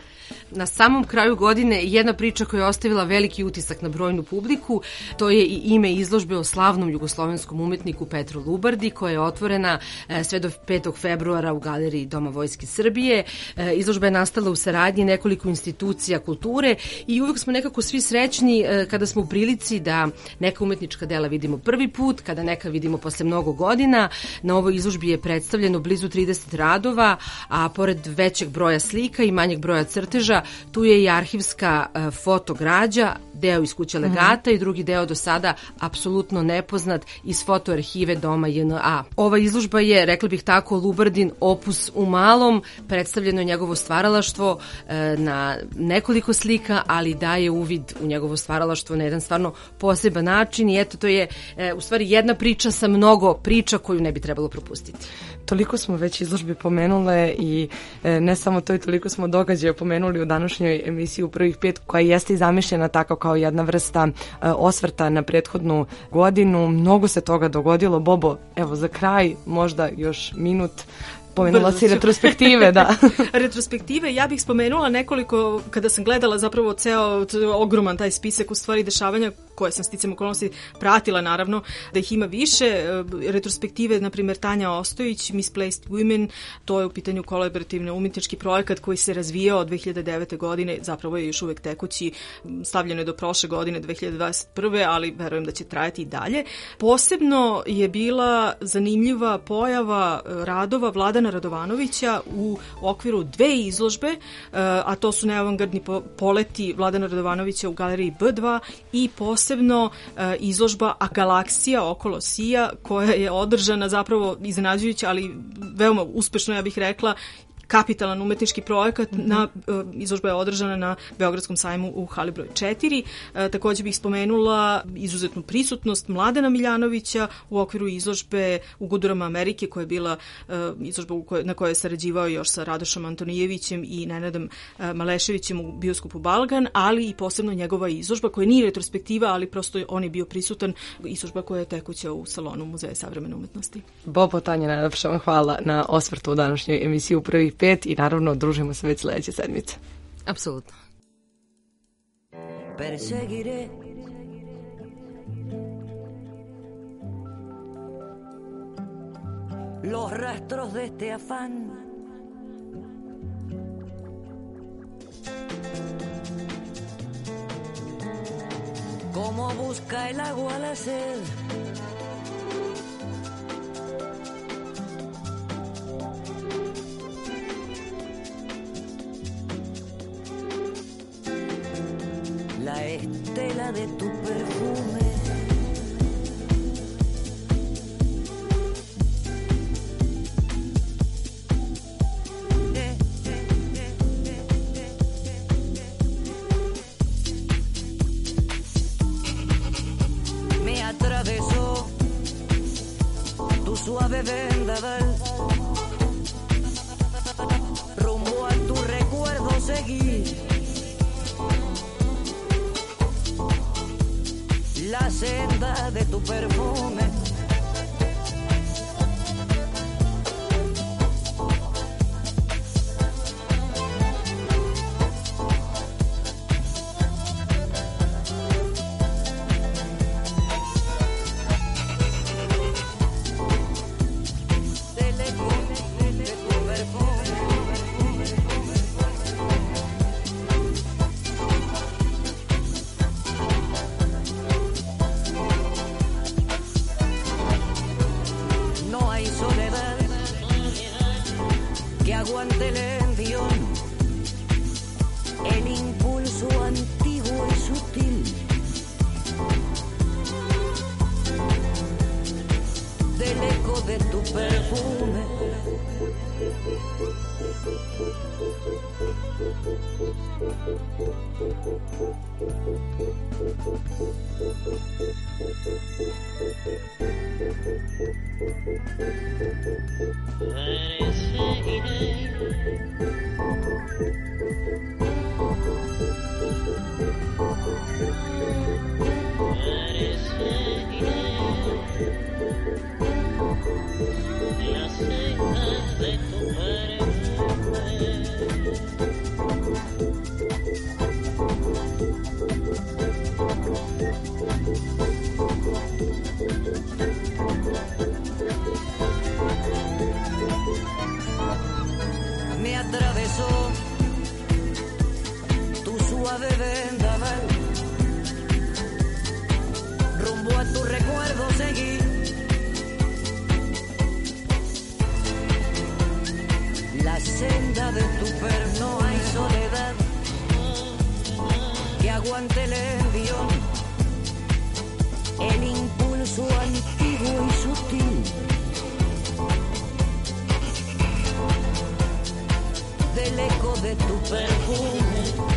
Na samom kraju godine jedna priča koja je ostavila veliki utisak na brojnu publiku, to je i ime izložbe o slavnom jugoslovenskom umetniku Petru Lubardi, koja je otvorena sve do petog februara u galeriji Doma vojske Srbije. Izložba je nastala u saradnji nekoliko institucija kulture i uvijek smo nekako svi srećni kada smo u prilici da neka umetnička dela vidimo prvi put, kada neka vidimo posle mnogo godina. Na ovoj izložbi je predstavljeno blizu trideset radova, a pored većeg broja slika i manjeg broja crteža, tu je i arhivska uh, fotograđa, deo iz kuće legata mm-hmm. i drugi deo do sada apsolutno nepoznat iz fotoarhive Doma J N A. Ova izložba je, rekla bih tako, Lubardin opus u malom, predstavljeno je njegovo stvaralaštvo uh, na nekoliko slika, ali daje uvid u njegovo stvaralaštvo na jedan stvarno poseban način i eto, to je uh, u stvari jedna priča sa mnogo priča koju ne bi trebalo propustiti. Toliko smo već izložbe pomenule i e, ne samo to, i toliko smo događaja pomenuli u današnjoj emisiji u prvih pet, koja jeste i zamišljena tako kao jedna vrsta e, osvrta na prethodnu godinu. Mnogo se toga dogodilo. Bobo, evo za kraj možda još minut. Pomenula si retrospektive, da. Retrospektive, ja bih spomenula nekoliko, kada sam gledala zapravo ceo ogroman taj spisak u stvari dešavanja koje sam sticam okolnosti pratila, naravno, da ih ima više. Retrospektive, na primjer, Tanja Ostojić, Misplaced Women, to je u pitanju kolaborativni umetnički projekat koji se razvijao od dve hiljade devete. godine, zapravo je još uvek tekući, stavljeno je do prošle godine, dve hiljade dvadeset prve. ali verujem da će trajati i dalje. Posebno je bila zanimljiva pojava radova Vladana Radovanovića u okviru dve izložbe, a to su neavangardni poleti Vladana Radovanovića u galeriji B dva i posebno izložba A galaksija okolo Sija, koja je održana zapravo iznenađujuća, ali veoma uspešno, ja bih rekla, kapitalan umetnički projekat. Mm-hmm. na, izložba je održana na Beogradskom sajmu u hali broj četiri. E, takođe bih spomenula izuzetnu prisutnost Mladena Miljanovića u okviru izložbe u Gudurama Amerike, koja je bila e, izložba u koj, na kojoj je sarađivao još sa Radošom Antonijevićem i Nenadom e, Maleševićem u bioskopu Balgan, ali i posebno njegova izložba koja nije retrospektiva, ali prosto on je bio prisutan, izložba koja je tekuća u salonu Muzeja savremene umetnosti. Bobo, Tanja, najlepša vam hvala na osvrtu u današnjoj emisiji u prvih pet i naravno družimo se već sledeće sedmice. Apsolutno. Perseguiré los rastros de este afán busca el agua a la sed. La estela de tu perfume. Me atravesó tu suave vendaval. Rumbo a tu recuerdo seguí. La senda de tu perfume. Del eco de tu perfume. No hay soledad que aguante el envión, el impulso antiguo y sutil del eco de tu perfume. La senda de tu Me atravesó tu suave vendaval. Rumbo a tu recuerdo seguí. La senda de tu perfume. No hay soledad que aguante el envión, el impulso antiguo y sutil del eco de tu perfume.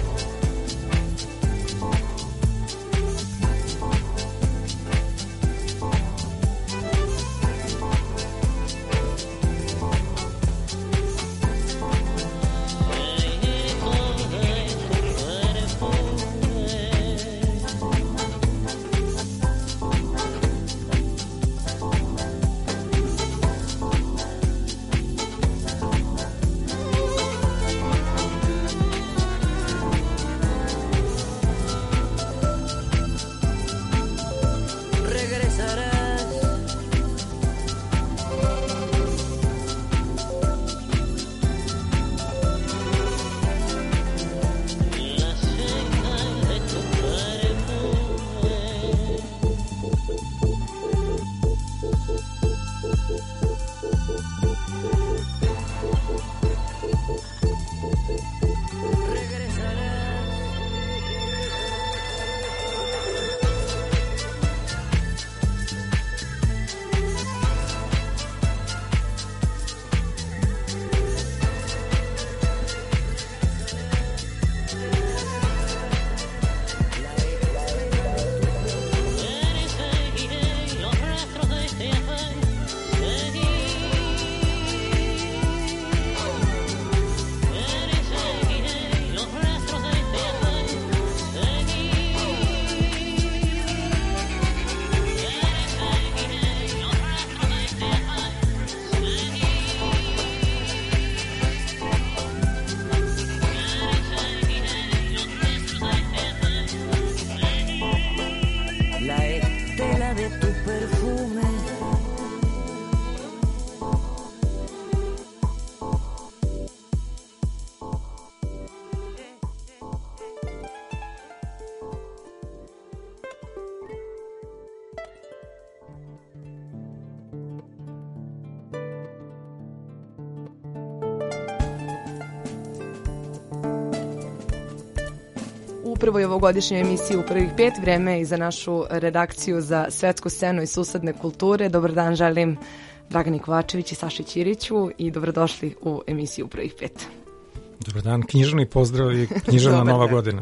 prvoj ovogodišnjoj emisiji u prvih pet. Vreme je i za našu redakciju za svetsku scenu i susedne kulture. Dobar dan želim Dragani Kovačević i Saši Ćiriću i dobrodošli u emisiju u prvih pet. Dobar dan, književni pozdrav i književna nova godina.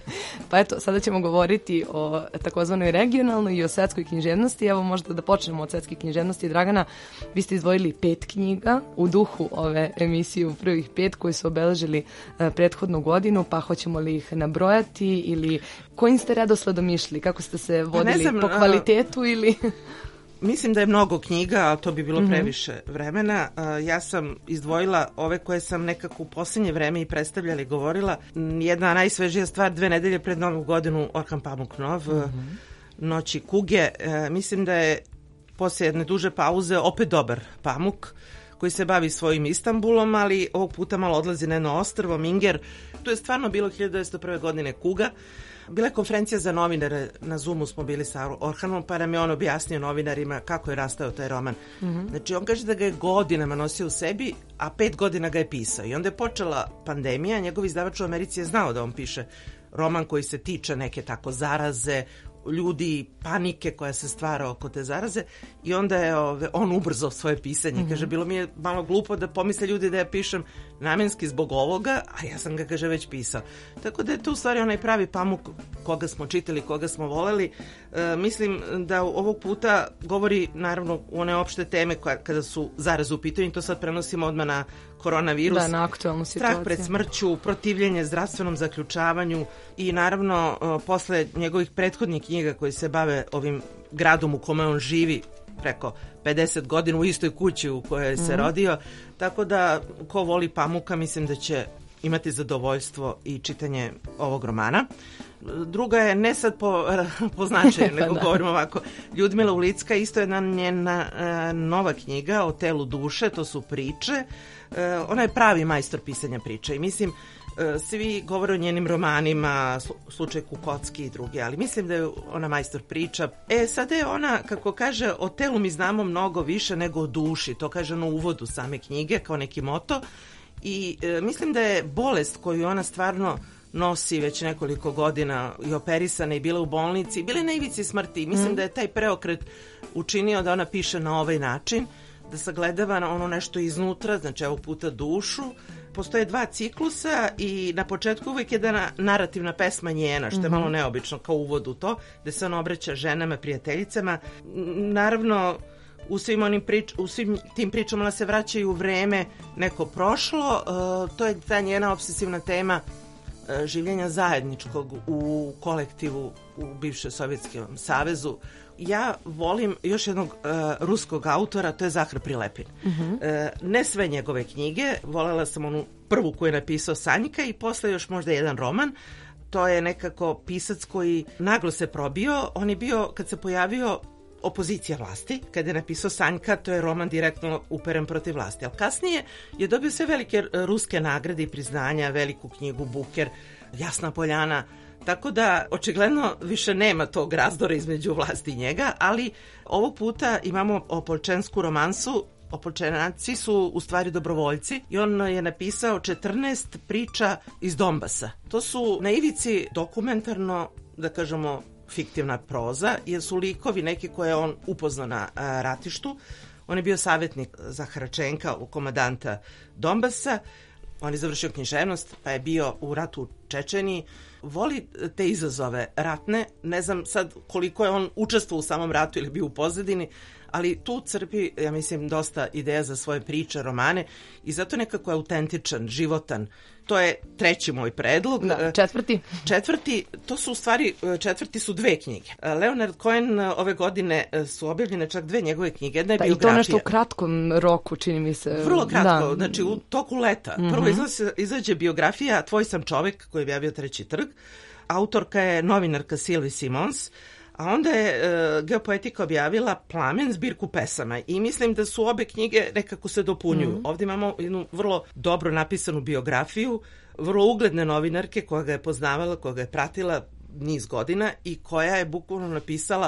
Pa eto, sada ćemo govoriti o takozvanoj regionalnoj i o svetskoj književnosti. Evo možda da počnemo od svetske književnosti. Dragana, vi ste izdvojili pet knjiga u duhu ove emisije u prvih pet koji su obeležili uh, prethodnu godinu, pa hoćemo li ih nabrojati ili kojim ste redosledom išli? Kako ste se vodili? Znam, po kvalitetu ili... Mislim da je mnogo knjiga, ali to bi bilo previše vremena. Ja sam izdvojila ove koje sam nekako u posljednje vreme i predstavljala i govorila. Jedna najsvežija stvar, dve nedelje pred Novu godinu, Orhan Pamuknov, mm-hmm. Noći kuge. Mislim da je poslije jedne duže pauze opet dobar Pamuk, koji se bavi svojim Istanbulom, ali ovog puta malo odlazi na jedno ostrvo, Minger. Tu je stvarno bilo hiljadu devetsto prve godine kuga. Bila je konferencija za novinare, na Zoomu smo bili sa Orhanom, pa nam je on objasnio novinarima kako je rastao taj roman. Mm-hmm. Znači, on kaže da ga je godinama nosio u sebi, a pet godina ga je pisao. I onda je počela pandemija, njegov izdavač u Americi je znao da on piše roman koji se tiče neke tako zaraze, ljudi, panike koja se stvara oko te zaraze i onda je ove, on ubrzao svoje pisanje. Mm-hmm. Kaže, bilo mi je malo glupo da pomisle ljudi da ja pišem namjenski zbog ovoga, a ja sam ga, kaže, već pisao. Tako da je to u stvari onaj pravi Pamuk koga smo čitali, koga smo voleli. E, mislim da ovog puta govori naravno u one opšte teme koja, kada su zaraze u pitanju, to sad prenosimo odmah na koronavirus. Da, na aktualnu situaciju. Strah pred smrću, protivljenje zdravstvenom zaključavanju i naravno posle njegovih prethodnih knjiga koji se bave ovim gradom u kome on živi preko pedeset godina u istoj kući u kojoj se mm-hmm. rodio. Tako da ko voli Pamuka mislim da će imati zadovoljstvo i čitanje ovog romana. Druga je ne sad po, po značaju, nego da. Govorimo ovako. Ljudmila Ulicka, isto jedna njena e, nova knjiga o telu duše, to su priče. E, ona je pravi majstor pisanja priča i mislim e, svi govore o njenim romanima, slučaj Kukocki i drugi, ali mislim da je ona majstor priča. E, sada je ona, kako kaže, o telu mi znamo mnogo više nego o duši, to kaže na uvodu same knjige kao neki moto i e, mislim da je bolest koju ona stvarno nosi već nekoliko godina i operisana i bila u bolnici, bila je na ivici smrti. Mislim mm. da je taj preokret učinio da ona piše na ovaj način, da sagledava na ono nešto iznutra, znači ovog puta dušu. Postoje dva ciklusa i na početku uvijek je da narativna pesma njena, što je malo neobično kao uvod u to, da se ona obraća ženama, prijateljicama. Naravno, u svim, onim prič, u svim tim pričama ona se vraćaju u vreme neko prošlo. Uh, to je ta njena obsesivna tema življenja zajedničkog u kolektivu u bivšem Sovjetskom savezu. Ja volim još jednog uh, ruskog autora, to je Zahar Prilepin. Uh-huh. Uh, ne sve njegove knjige, volela sam onu prvu koju je napisao Sanjka i posle još možda jedan roman. To je nekako pisac koji naglo se probio. On je bio, kad se pojavio, opozicija vlasti. Kad je napisao Sanjka, to je roman direktno uperen protiv vlasti. Ali kasnije je dobio sve velike ruske nagrade i priznanja, veliku knjigu Buker, Jasna Poljana. Tako da, očigledno, više nema tog razdora između vlasti i njega, ali ovog puta imamo opolčensku romansu. Opolčenci su u stvari dobrovoljci i on je napisao četrnaest priča iz Donbasa. To su na ivici dokumentarno, da kažemo, fiktivna proza, jer su likovi neki koje on upoznao na a, ratištu. On je bio savjetnik Zaharačenka, komandanta Donbasa. On je završio književnost, pa je bio u ratu u Čečeniji. Voli te izazove ratne. Ne znam sad koliko je on učestvovao u samom ratu ili bio u pozadini, ali tu crpi, ja mislim, dosta ideja za svoje priče, romane i zato nekako je autentičan, životan. To je treći moj predlog. Da, četvrti? Četvrti, to su u stvari, četvrti su dve knjige. Leonard Cohen ove godine su objavljene čak dve njegove knjige. Jedna je da, biografija. I to nešto u kratkom roku, čini mi se. Vrlo kratko, da. Znači u toku leta. Mm-hmm. Prvo izlazi, izađe biografija Tvoj sam čovek, koji je objavio Treći trg. Autorka je novinarka Sylvie Simons. A onda je e, Geopoetika objavila Plamen, zbirku pesama. I mislim da su obe knjige nekako se dopunjuju. Mm-hmm. Ovdje imamo jednu vrlo dobro napisanu biografiju, vrlo ugledne novinarke koja ga je poznavala, koja ga je pratila niz godina i koja je bukvalno napisala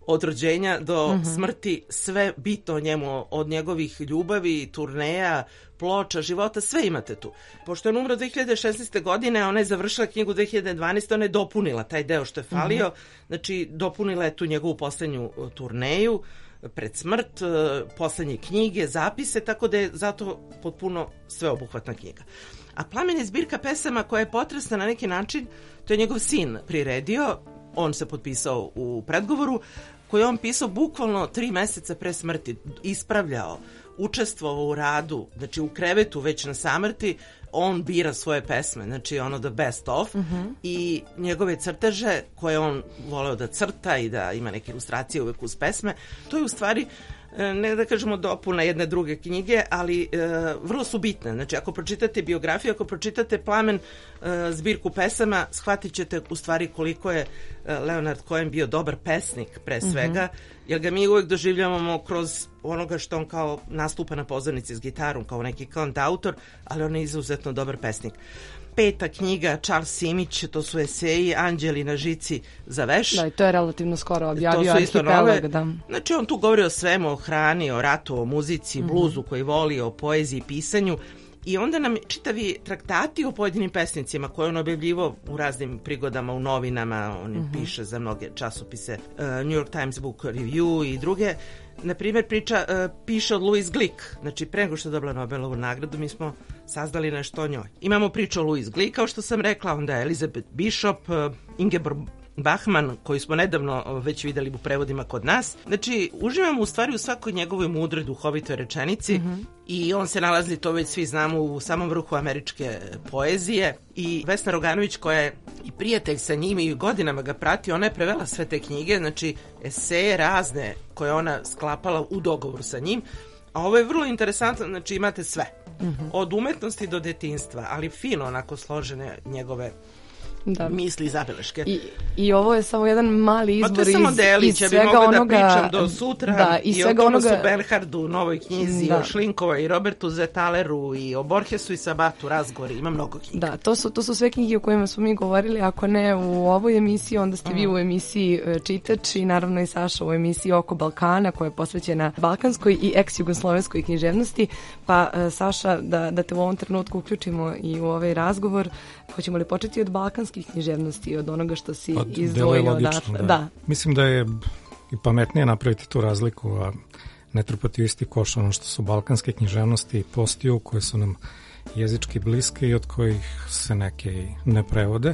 od rođenja do Mhm. smrti, sve bitno o njemu, od njegovih ljubavi, turneja, ploča, života, sve imate tu. Pošto je on umro dve hiljade šesnaeste. godine, ona je završila knjigu dve hiljade dvanaeste. ona je dopunila taj deo što je falio, Mhm. znači dopunila je tu njegovu poslednju uh, turneju, pred smrt, uh, poslednje knjige, zapise, tako da je zato potpuno sveobuhvatna knjiga. A Plamen je zbirka pesama koja je potresna na neki način, to je njegov sin priredio, on se potpisao u predgovoru, koji je on pisao bukvalno tri meseca pre smrti, ispravljao, učestvovao u radu, znači u krevetu već na samrti, on bira svoje pesme, znači ono the best of, Mhm. i njegove crteže koje on voleo da crta i da ima neke ilustracije uvek uz pesme, to je u stvari e, ne da kažemo dopuna jedne druge knjige, ali e, vrlo su bitne. Znači, ako pročitate biografiju, ako pročitate Plamen, e, zbirku pesama, shvatit ćete u stvari koliko je e, Leonard Cohen bio dobar pesnik pre svega, Mhm. jer ga mi uvek doživljavamo kroz onoga što on kao nastupa na pozornici s gitarom, kao neki kantautor, ali on je izuzetno dobar pesnik. Peta knjiga, Charles Simić, to su eseji, Anđeli na žici za veš. Da, i to je relativno skoro objavio To su isto Arhipelag, nove. da. Znači on tu govori o svemu, o hrani, o ratu, o muzici, Mhm. bluzu koji voli, o poeziji, pisanju. I onda nam čitavi traktati o pojedinim pesnicima koje on objavljivo u raznim prigodama, u novinama, on Mhm. piše za mnoge časopise, uh, New York Times Book Review i druge. Na primjer, priča, uh, piše od Louise Glick, znači pre nego što je dobila Nobelovu nagradu, mi smo sazdali nešto o njoj. Imamo priču o Louise Glick, kao što sam rekla, onda je Elizabeth Bishop, uh, Ingeborg Bachmann, koju smo nedavno već videli u prevodima kod nas. Znači, uživamo u stvari u svakoj njegovoj mudroj, duhovitoj rečenici Mhm. i on se nalazi, to već svi znamo, u samom vrhu američke poezije. I Vesna Roganović, koja je i prijatelj sa njim i godinama ga prati, ona je prevela sve te knjige, znači eseje razne koje ona sklapala u dogovoru sa njim. A ovo je vrlo interesantno, znači imate sve. Mhm. Od umetnosti do detinjstva, ali fino onako složene njegove Da. misli i zabeleške. I, I ovo je samo jedan mali Ma izbor to je samo iz, delić, iz ja bi svega mogla onoga, da pričam do sutra da, i, iz o svega Thomasu onoga, Bernhardu u novoj knjizi, Da. o Šlinkova i Robertu Zetaleru i o Borgesu i Sabatu razgovori, ima mnogo knjiga. Da, to su, to su sve knjige o kojima smo mi govorili, ako ne u ovoj emisiji, onda ste vi u emisiji e, Čitač i naravno i Saša u emisiji Oko Balkana, koja je posvećena balkanskoj i ex-jugoslovenskoj književnosti. Pa e, Saša, da, da te u ovom trenutku uključimo i u ovaj razgovor, hoćemo li početi od balkanskih književnosti, od onoga što si Pa, deluje izdvojio logično, odatle? da. Da. Mislim da je i pametnije napraviti tu razliku, a ne trpati u isti koš ono što su balkanske književnosti i postiju, koje su nam jezički bliske i od kojih se neke i ne prevode.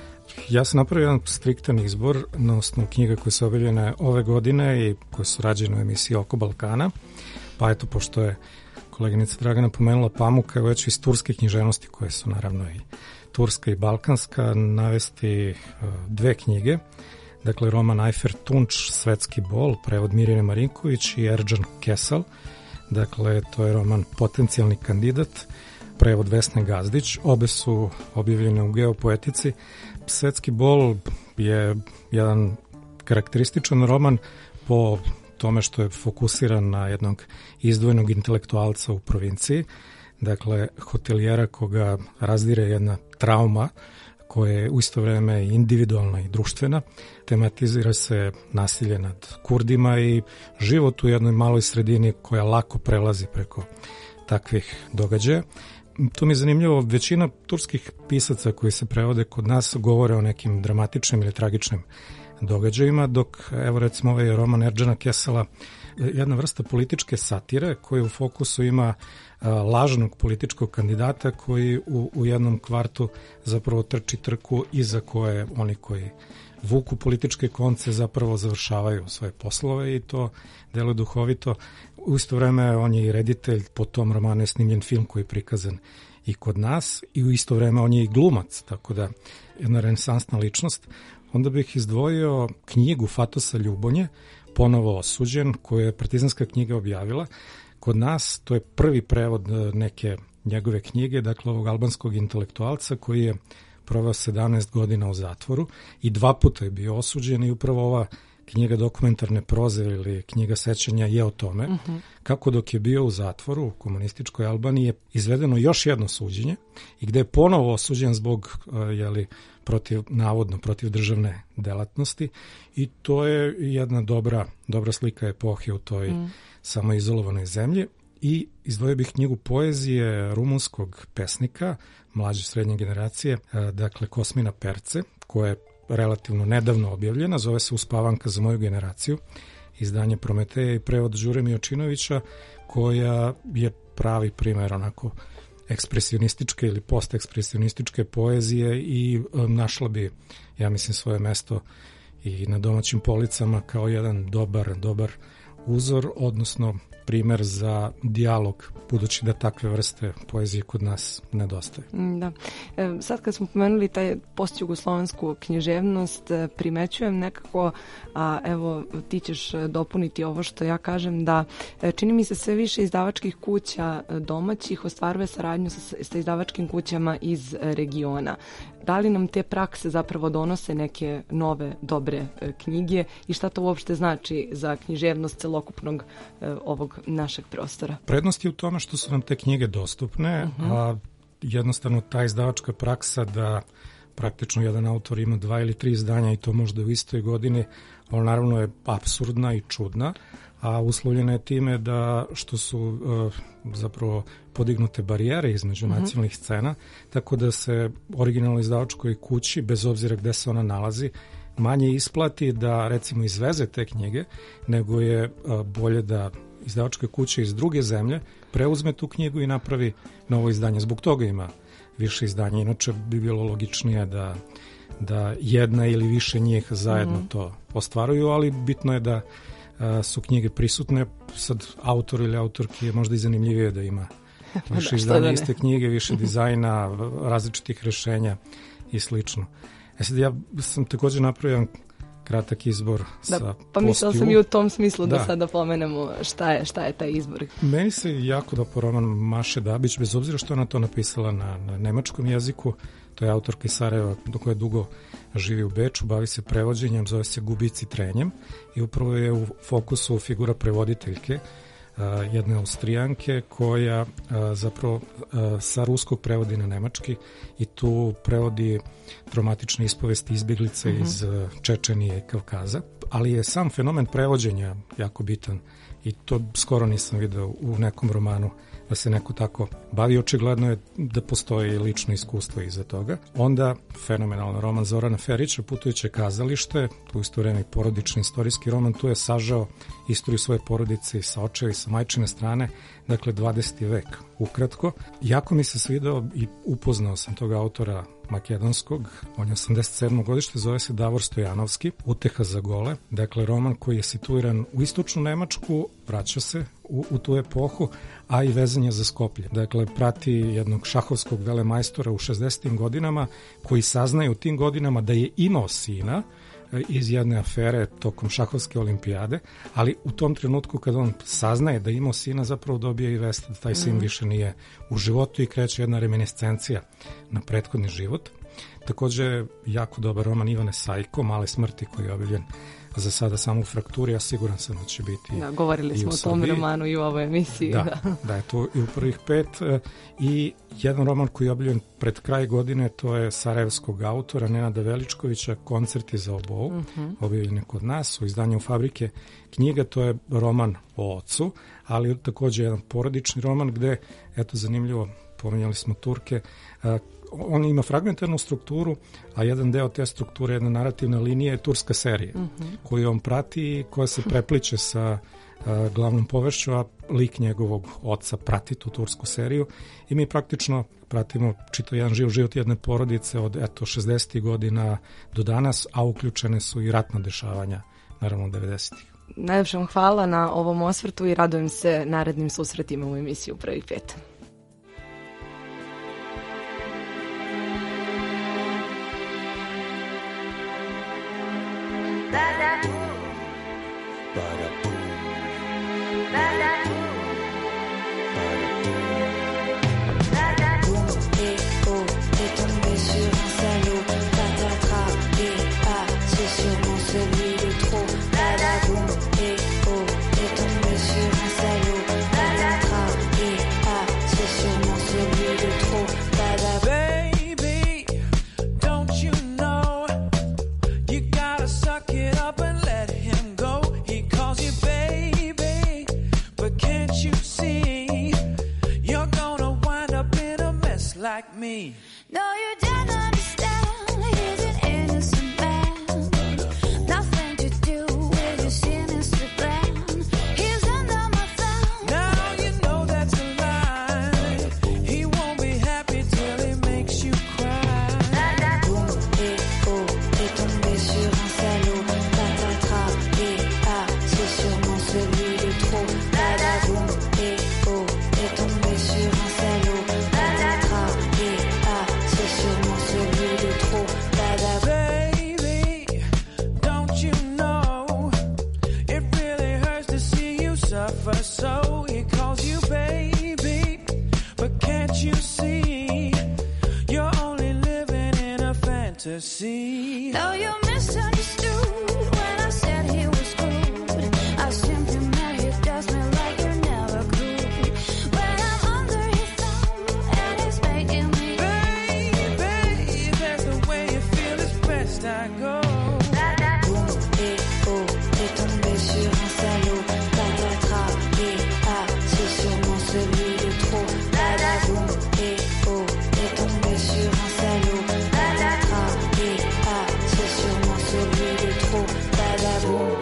Ja sam napravio jedan striktan izbor na osnovu knjiga koje su objavljene ove godine i koje su rađene u emisiji Oko Balkana. Pa eto, pošto je koleginica Dragana pomenula Pamuka, evo ja ću iz turske književnosti, koje su naravno i turska i balkanska, navesti uh, dve knjige. Dakle, roman Ajfer Tunč, Svetski bol, prevod Mirjane Marinković, i Erđan Kesal. Dakle, to je roman Potencijalni kandidat, prevod Vesne Gazdić. Obe su objavljene u Geopoetici. Svetski bol je jedan karakterističan roman po tome što je fokusiran na jednog izdvojenog intelektualca u provinciji, dakle hotelijera koga razdire jedna trauma koja je u isto vreme individualna i društvena. Tematizira se nasilje nad Kurdima i život u jednoj maloj sredini koja lako prelazi preko takvih događaja. To mi je zanimljivo, većina turskih pisaca koji se prevode kod nas govore o nekim dramatičnim ili tragičnim događajima, dok evo recimo ovaj roman Erđana Kesala, jedna vrsta političke satire koja u fokusu ima a, lažnog političkog kandidata koji u, u jednom kvartu zapravo trči trku iza koje oni koji vuku političke konce zapravo završavaju svoje poslove i to deluje duhovito. U isto vreme on je i reditelj, po tom romanu je snimljen film koji je prikazan i kod nas i u isto vreme on je i glumac, tako da jedna renesansna ličnost. Onda bih izdvojio knjigu Fatosa Ljubonje, Ponovo osuđen, koju je Partizanska knjiga objavila. Kod nas to je prvi prevod neke njegove knjige, dakle ovog albanskog intelektualca koji je proveo sedamnaest godina u zatvoru i dva puta je bio osuđen i upravo ova knjiga Dokumentarne proze ili knjiga sećanja je o tome, uh-huh. kako dok je bio u zatvoru u komunističkoj Albaniji je izvedeno još jedno suđenje i gde je ponovo osuđen zbog, jeli, protiv, navodno protiv državne delatnosti i to je jedna dobra, dobra slika epohe u toj mm. samoizolovanoj zemlji. I izdvojio bih knjigu poezije rumunskog pesnika, mlađe srednje generacije, dakle Kosmina Perce, koja je relativno nedavno objavljena, zove se Uspavanka za moju generaciju, izdanje Prometeja i prevod Đure Mijočinovića, koja je pravi primer onako ekspresionističke ili postekspresionističke poezije i um, našla bi, ja mislim, svoje mesto i na domaćim policama kao jedan dobar, dobar uzor, odnosno primer za dijalog, budući da takve vrste poezije kod nas nedostaje. Da. E, sad kad smo pomenuli taj postjugoslovensku književnost, primećujem nekako, a evo ti ćeš dopuniti ovo što ja kažem, da čini mi se sve više izdavačkih kuća domaćih ostvaruje saradnju sa, sa izdavačkim kućama iz regiona. Da li nam te prakse zapravo donose neke nove, dobre knjige i šta to uopšte znači za književnost celokupnog ovog našeg prostora? Prednost je u tome što su nam te knjige dostupne, uh-huh. a jednostavno ta izdavačka praksa da praktično jedan autor ima dva ili tri izdanja i to možda u istoj godini, on naravno je apsurdna i čudna, a uslovljena je time da što su uh, zapravo podignute barijere između uh-huh. nacionalnih scena, tako da se originalno izdavačkoj kući, bez obzira gde se ona nalazi, manje isplati da recimo izveze te knjige, nego je uh, bolje da izdavačka kuća iz druge zemlje preuzme tu knjigu i napravi novo izdanje. Zbog toga ima više izdanja. Inače bi bilo logičnije da, da jedna ili više njih zajedno mm. to ostvaruju, ali bitno je da a, su knjige prisutne. Sad autor ili autorki je možda i zanimljivije da ima više da, izdanja iste knjige, više dizajna, različitih rešenja i slično. E sad ja sam također napravio kratak izbor da, sa pa mislila sam i u tom smislu da, da sada pomenemo šta je, šta je taj izbor. Meni se jako dopao roman Maše Dabić, bez obzira što ona to napisala na, na nemačkom jeziku. To je autorka iz Sarajeva do koje dugo živi u Beču, bavi se prevođenjem, zove se Gubici trenjem i upravo je u fokusu figura prevoditeljke, Uh, jedne Austrijanke koja uh, zapravo uh, sa ruskog prevodi na nemački i tu prevodi traumatične ispovesti izbjeglice mm-hmm. iz uh, Čečenije i Kavkaza, ali je sam fenomen prevođenja jako bitan i to skoro nisam video u nekom romanu da se neko tako bavi. Očigledno je da postoji lično iskustvo iza toga. Onda fenomenalan roman Zorana Ferića, Putujuće kazalište, tu isto vreme porodični istorijski roman, tu je sažao istoriju svoje porodice sa očeva i sa majčine strane, dakle dvadeseti vek ukratko. Jako mi se svidao i upoznao sam tog autora makedonskog, on je osamdeset sedmo godište, zove se Davor Stojanovski, Uteha za gole, dakle roman koji je situiran u istočnu Nemačku, vraća se u, u tu epohu, a i vezanje za Skoplje. Dakle, prati jednog šahovskog velemajstora u šezdesetim godinama koji saznaje u tim godinama da je imao sina iz jedne afere tokom šahovske olimpijade, ali u tom trenutku kad on saznaje da ima sina, zapravo dobije i vest da taj sin mm. više nije u životu i kreće jedna reminiscencija na prethodni život. Također jako dobar roman Ivane Sajko, Male smrti, koji je objavljen za sada samo u Frakturi, a siguran sam da će biti da, govorili smo o tom romanu i u ovoj emisiji. Da, da. da je to i u prvih pet. I jedan roman koji je objavljen pred kraj godine, to je sarajevskog autora Nenada Veličkovića, Koncerti za obovu, uh-huh. objavljen je kod nas u izdanju Fabrike knjiga. To je roman o ocu, ali također jedan porodični roman gde, eto zanimljivo, pominjali smo Turke, on ima fragmentarnu strukturu, a jedan deo te strukture, jedna narativna linija je turska serija, uh-huh. koju on prati i koja se prepliče sa uh, glavnom površću, a lik njegovog oca prati tu tursku seriju i mi praktično pratimo čitav jedan živ život jedne porodice od eto šezdesetih godina do danas, a uključene su i ratna dešavanja, naravno devedesetih. Najljepše vam hvala na ovom osvrtu i radujem se narednim susretima u emisiju Prvih pet. Celui de trop. like me. No, you don't understand. He's an innocent man. Nothing to do with your sinister plan. He's under my thumb. Now you know that's a lie. He won't be happy till he makes you cry. Boum et oh, est tombé sur un salaud. Patatras et ah, c'est sûrement celui de trop. Badaboum et oh, est tombé sur un salaud. Patatras et ah, c'est sûrement celui de trop. Badaboum. Baby, don't you know it really hurts to see you suffer? So he calls you baby, but can't you see you're only living in a fantasy? No, you misunderstood when I said he was good. I simply meant he does me like you're never good. When I'm under his thumb and he's making me Baby, there's the way you feel is best I go. Boum et oh, est tombé sur un salaud. Patatras et ah, c'est sûrement celui de trop. Badaboum et oh, est tombé sur un salaud. Patatras et ah, c'est sûrement celui de trop. Badaboum.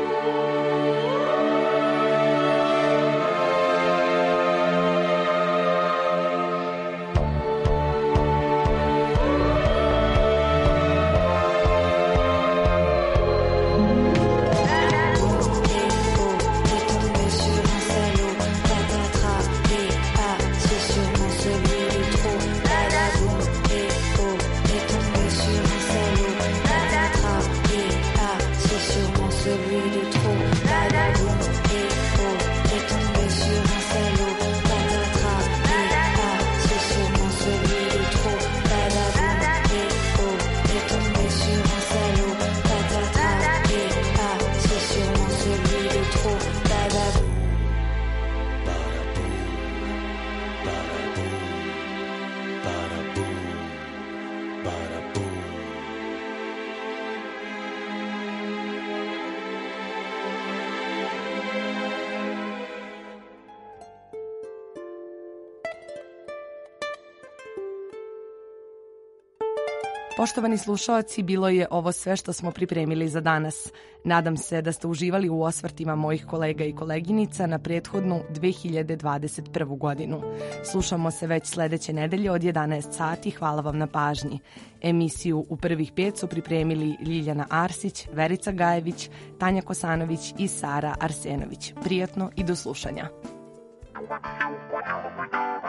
Poštovani slušaoci, bilo je ovo sve što smo pripremili za danas. Nadam se da ste uživali u osvrtima mojih kolega i koleginica na prethodnu dve hiljade dvadeset prvu godinu. Slušamo se već sledeće nedelje od jedanaest sati. Hvala vam na pažnji. Emisiju U prvih pet su pripremili Ljiljana Arsić, Verica Gajević, Tanja Kosanović i Sara Arsenović. Prijatno i do slušanja.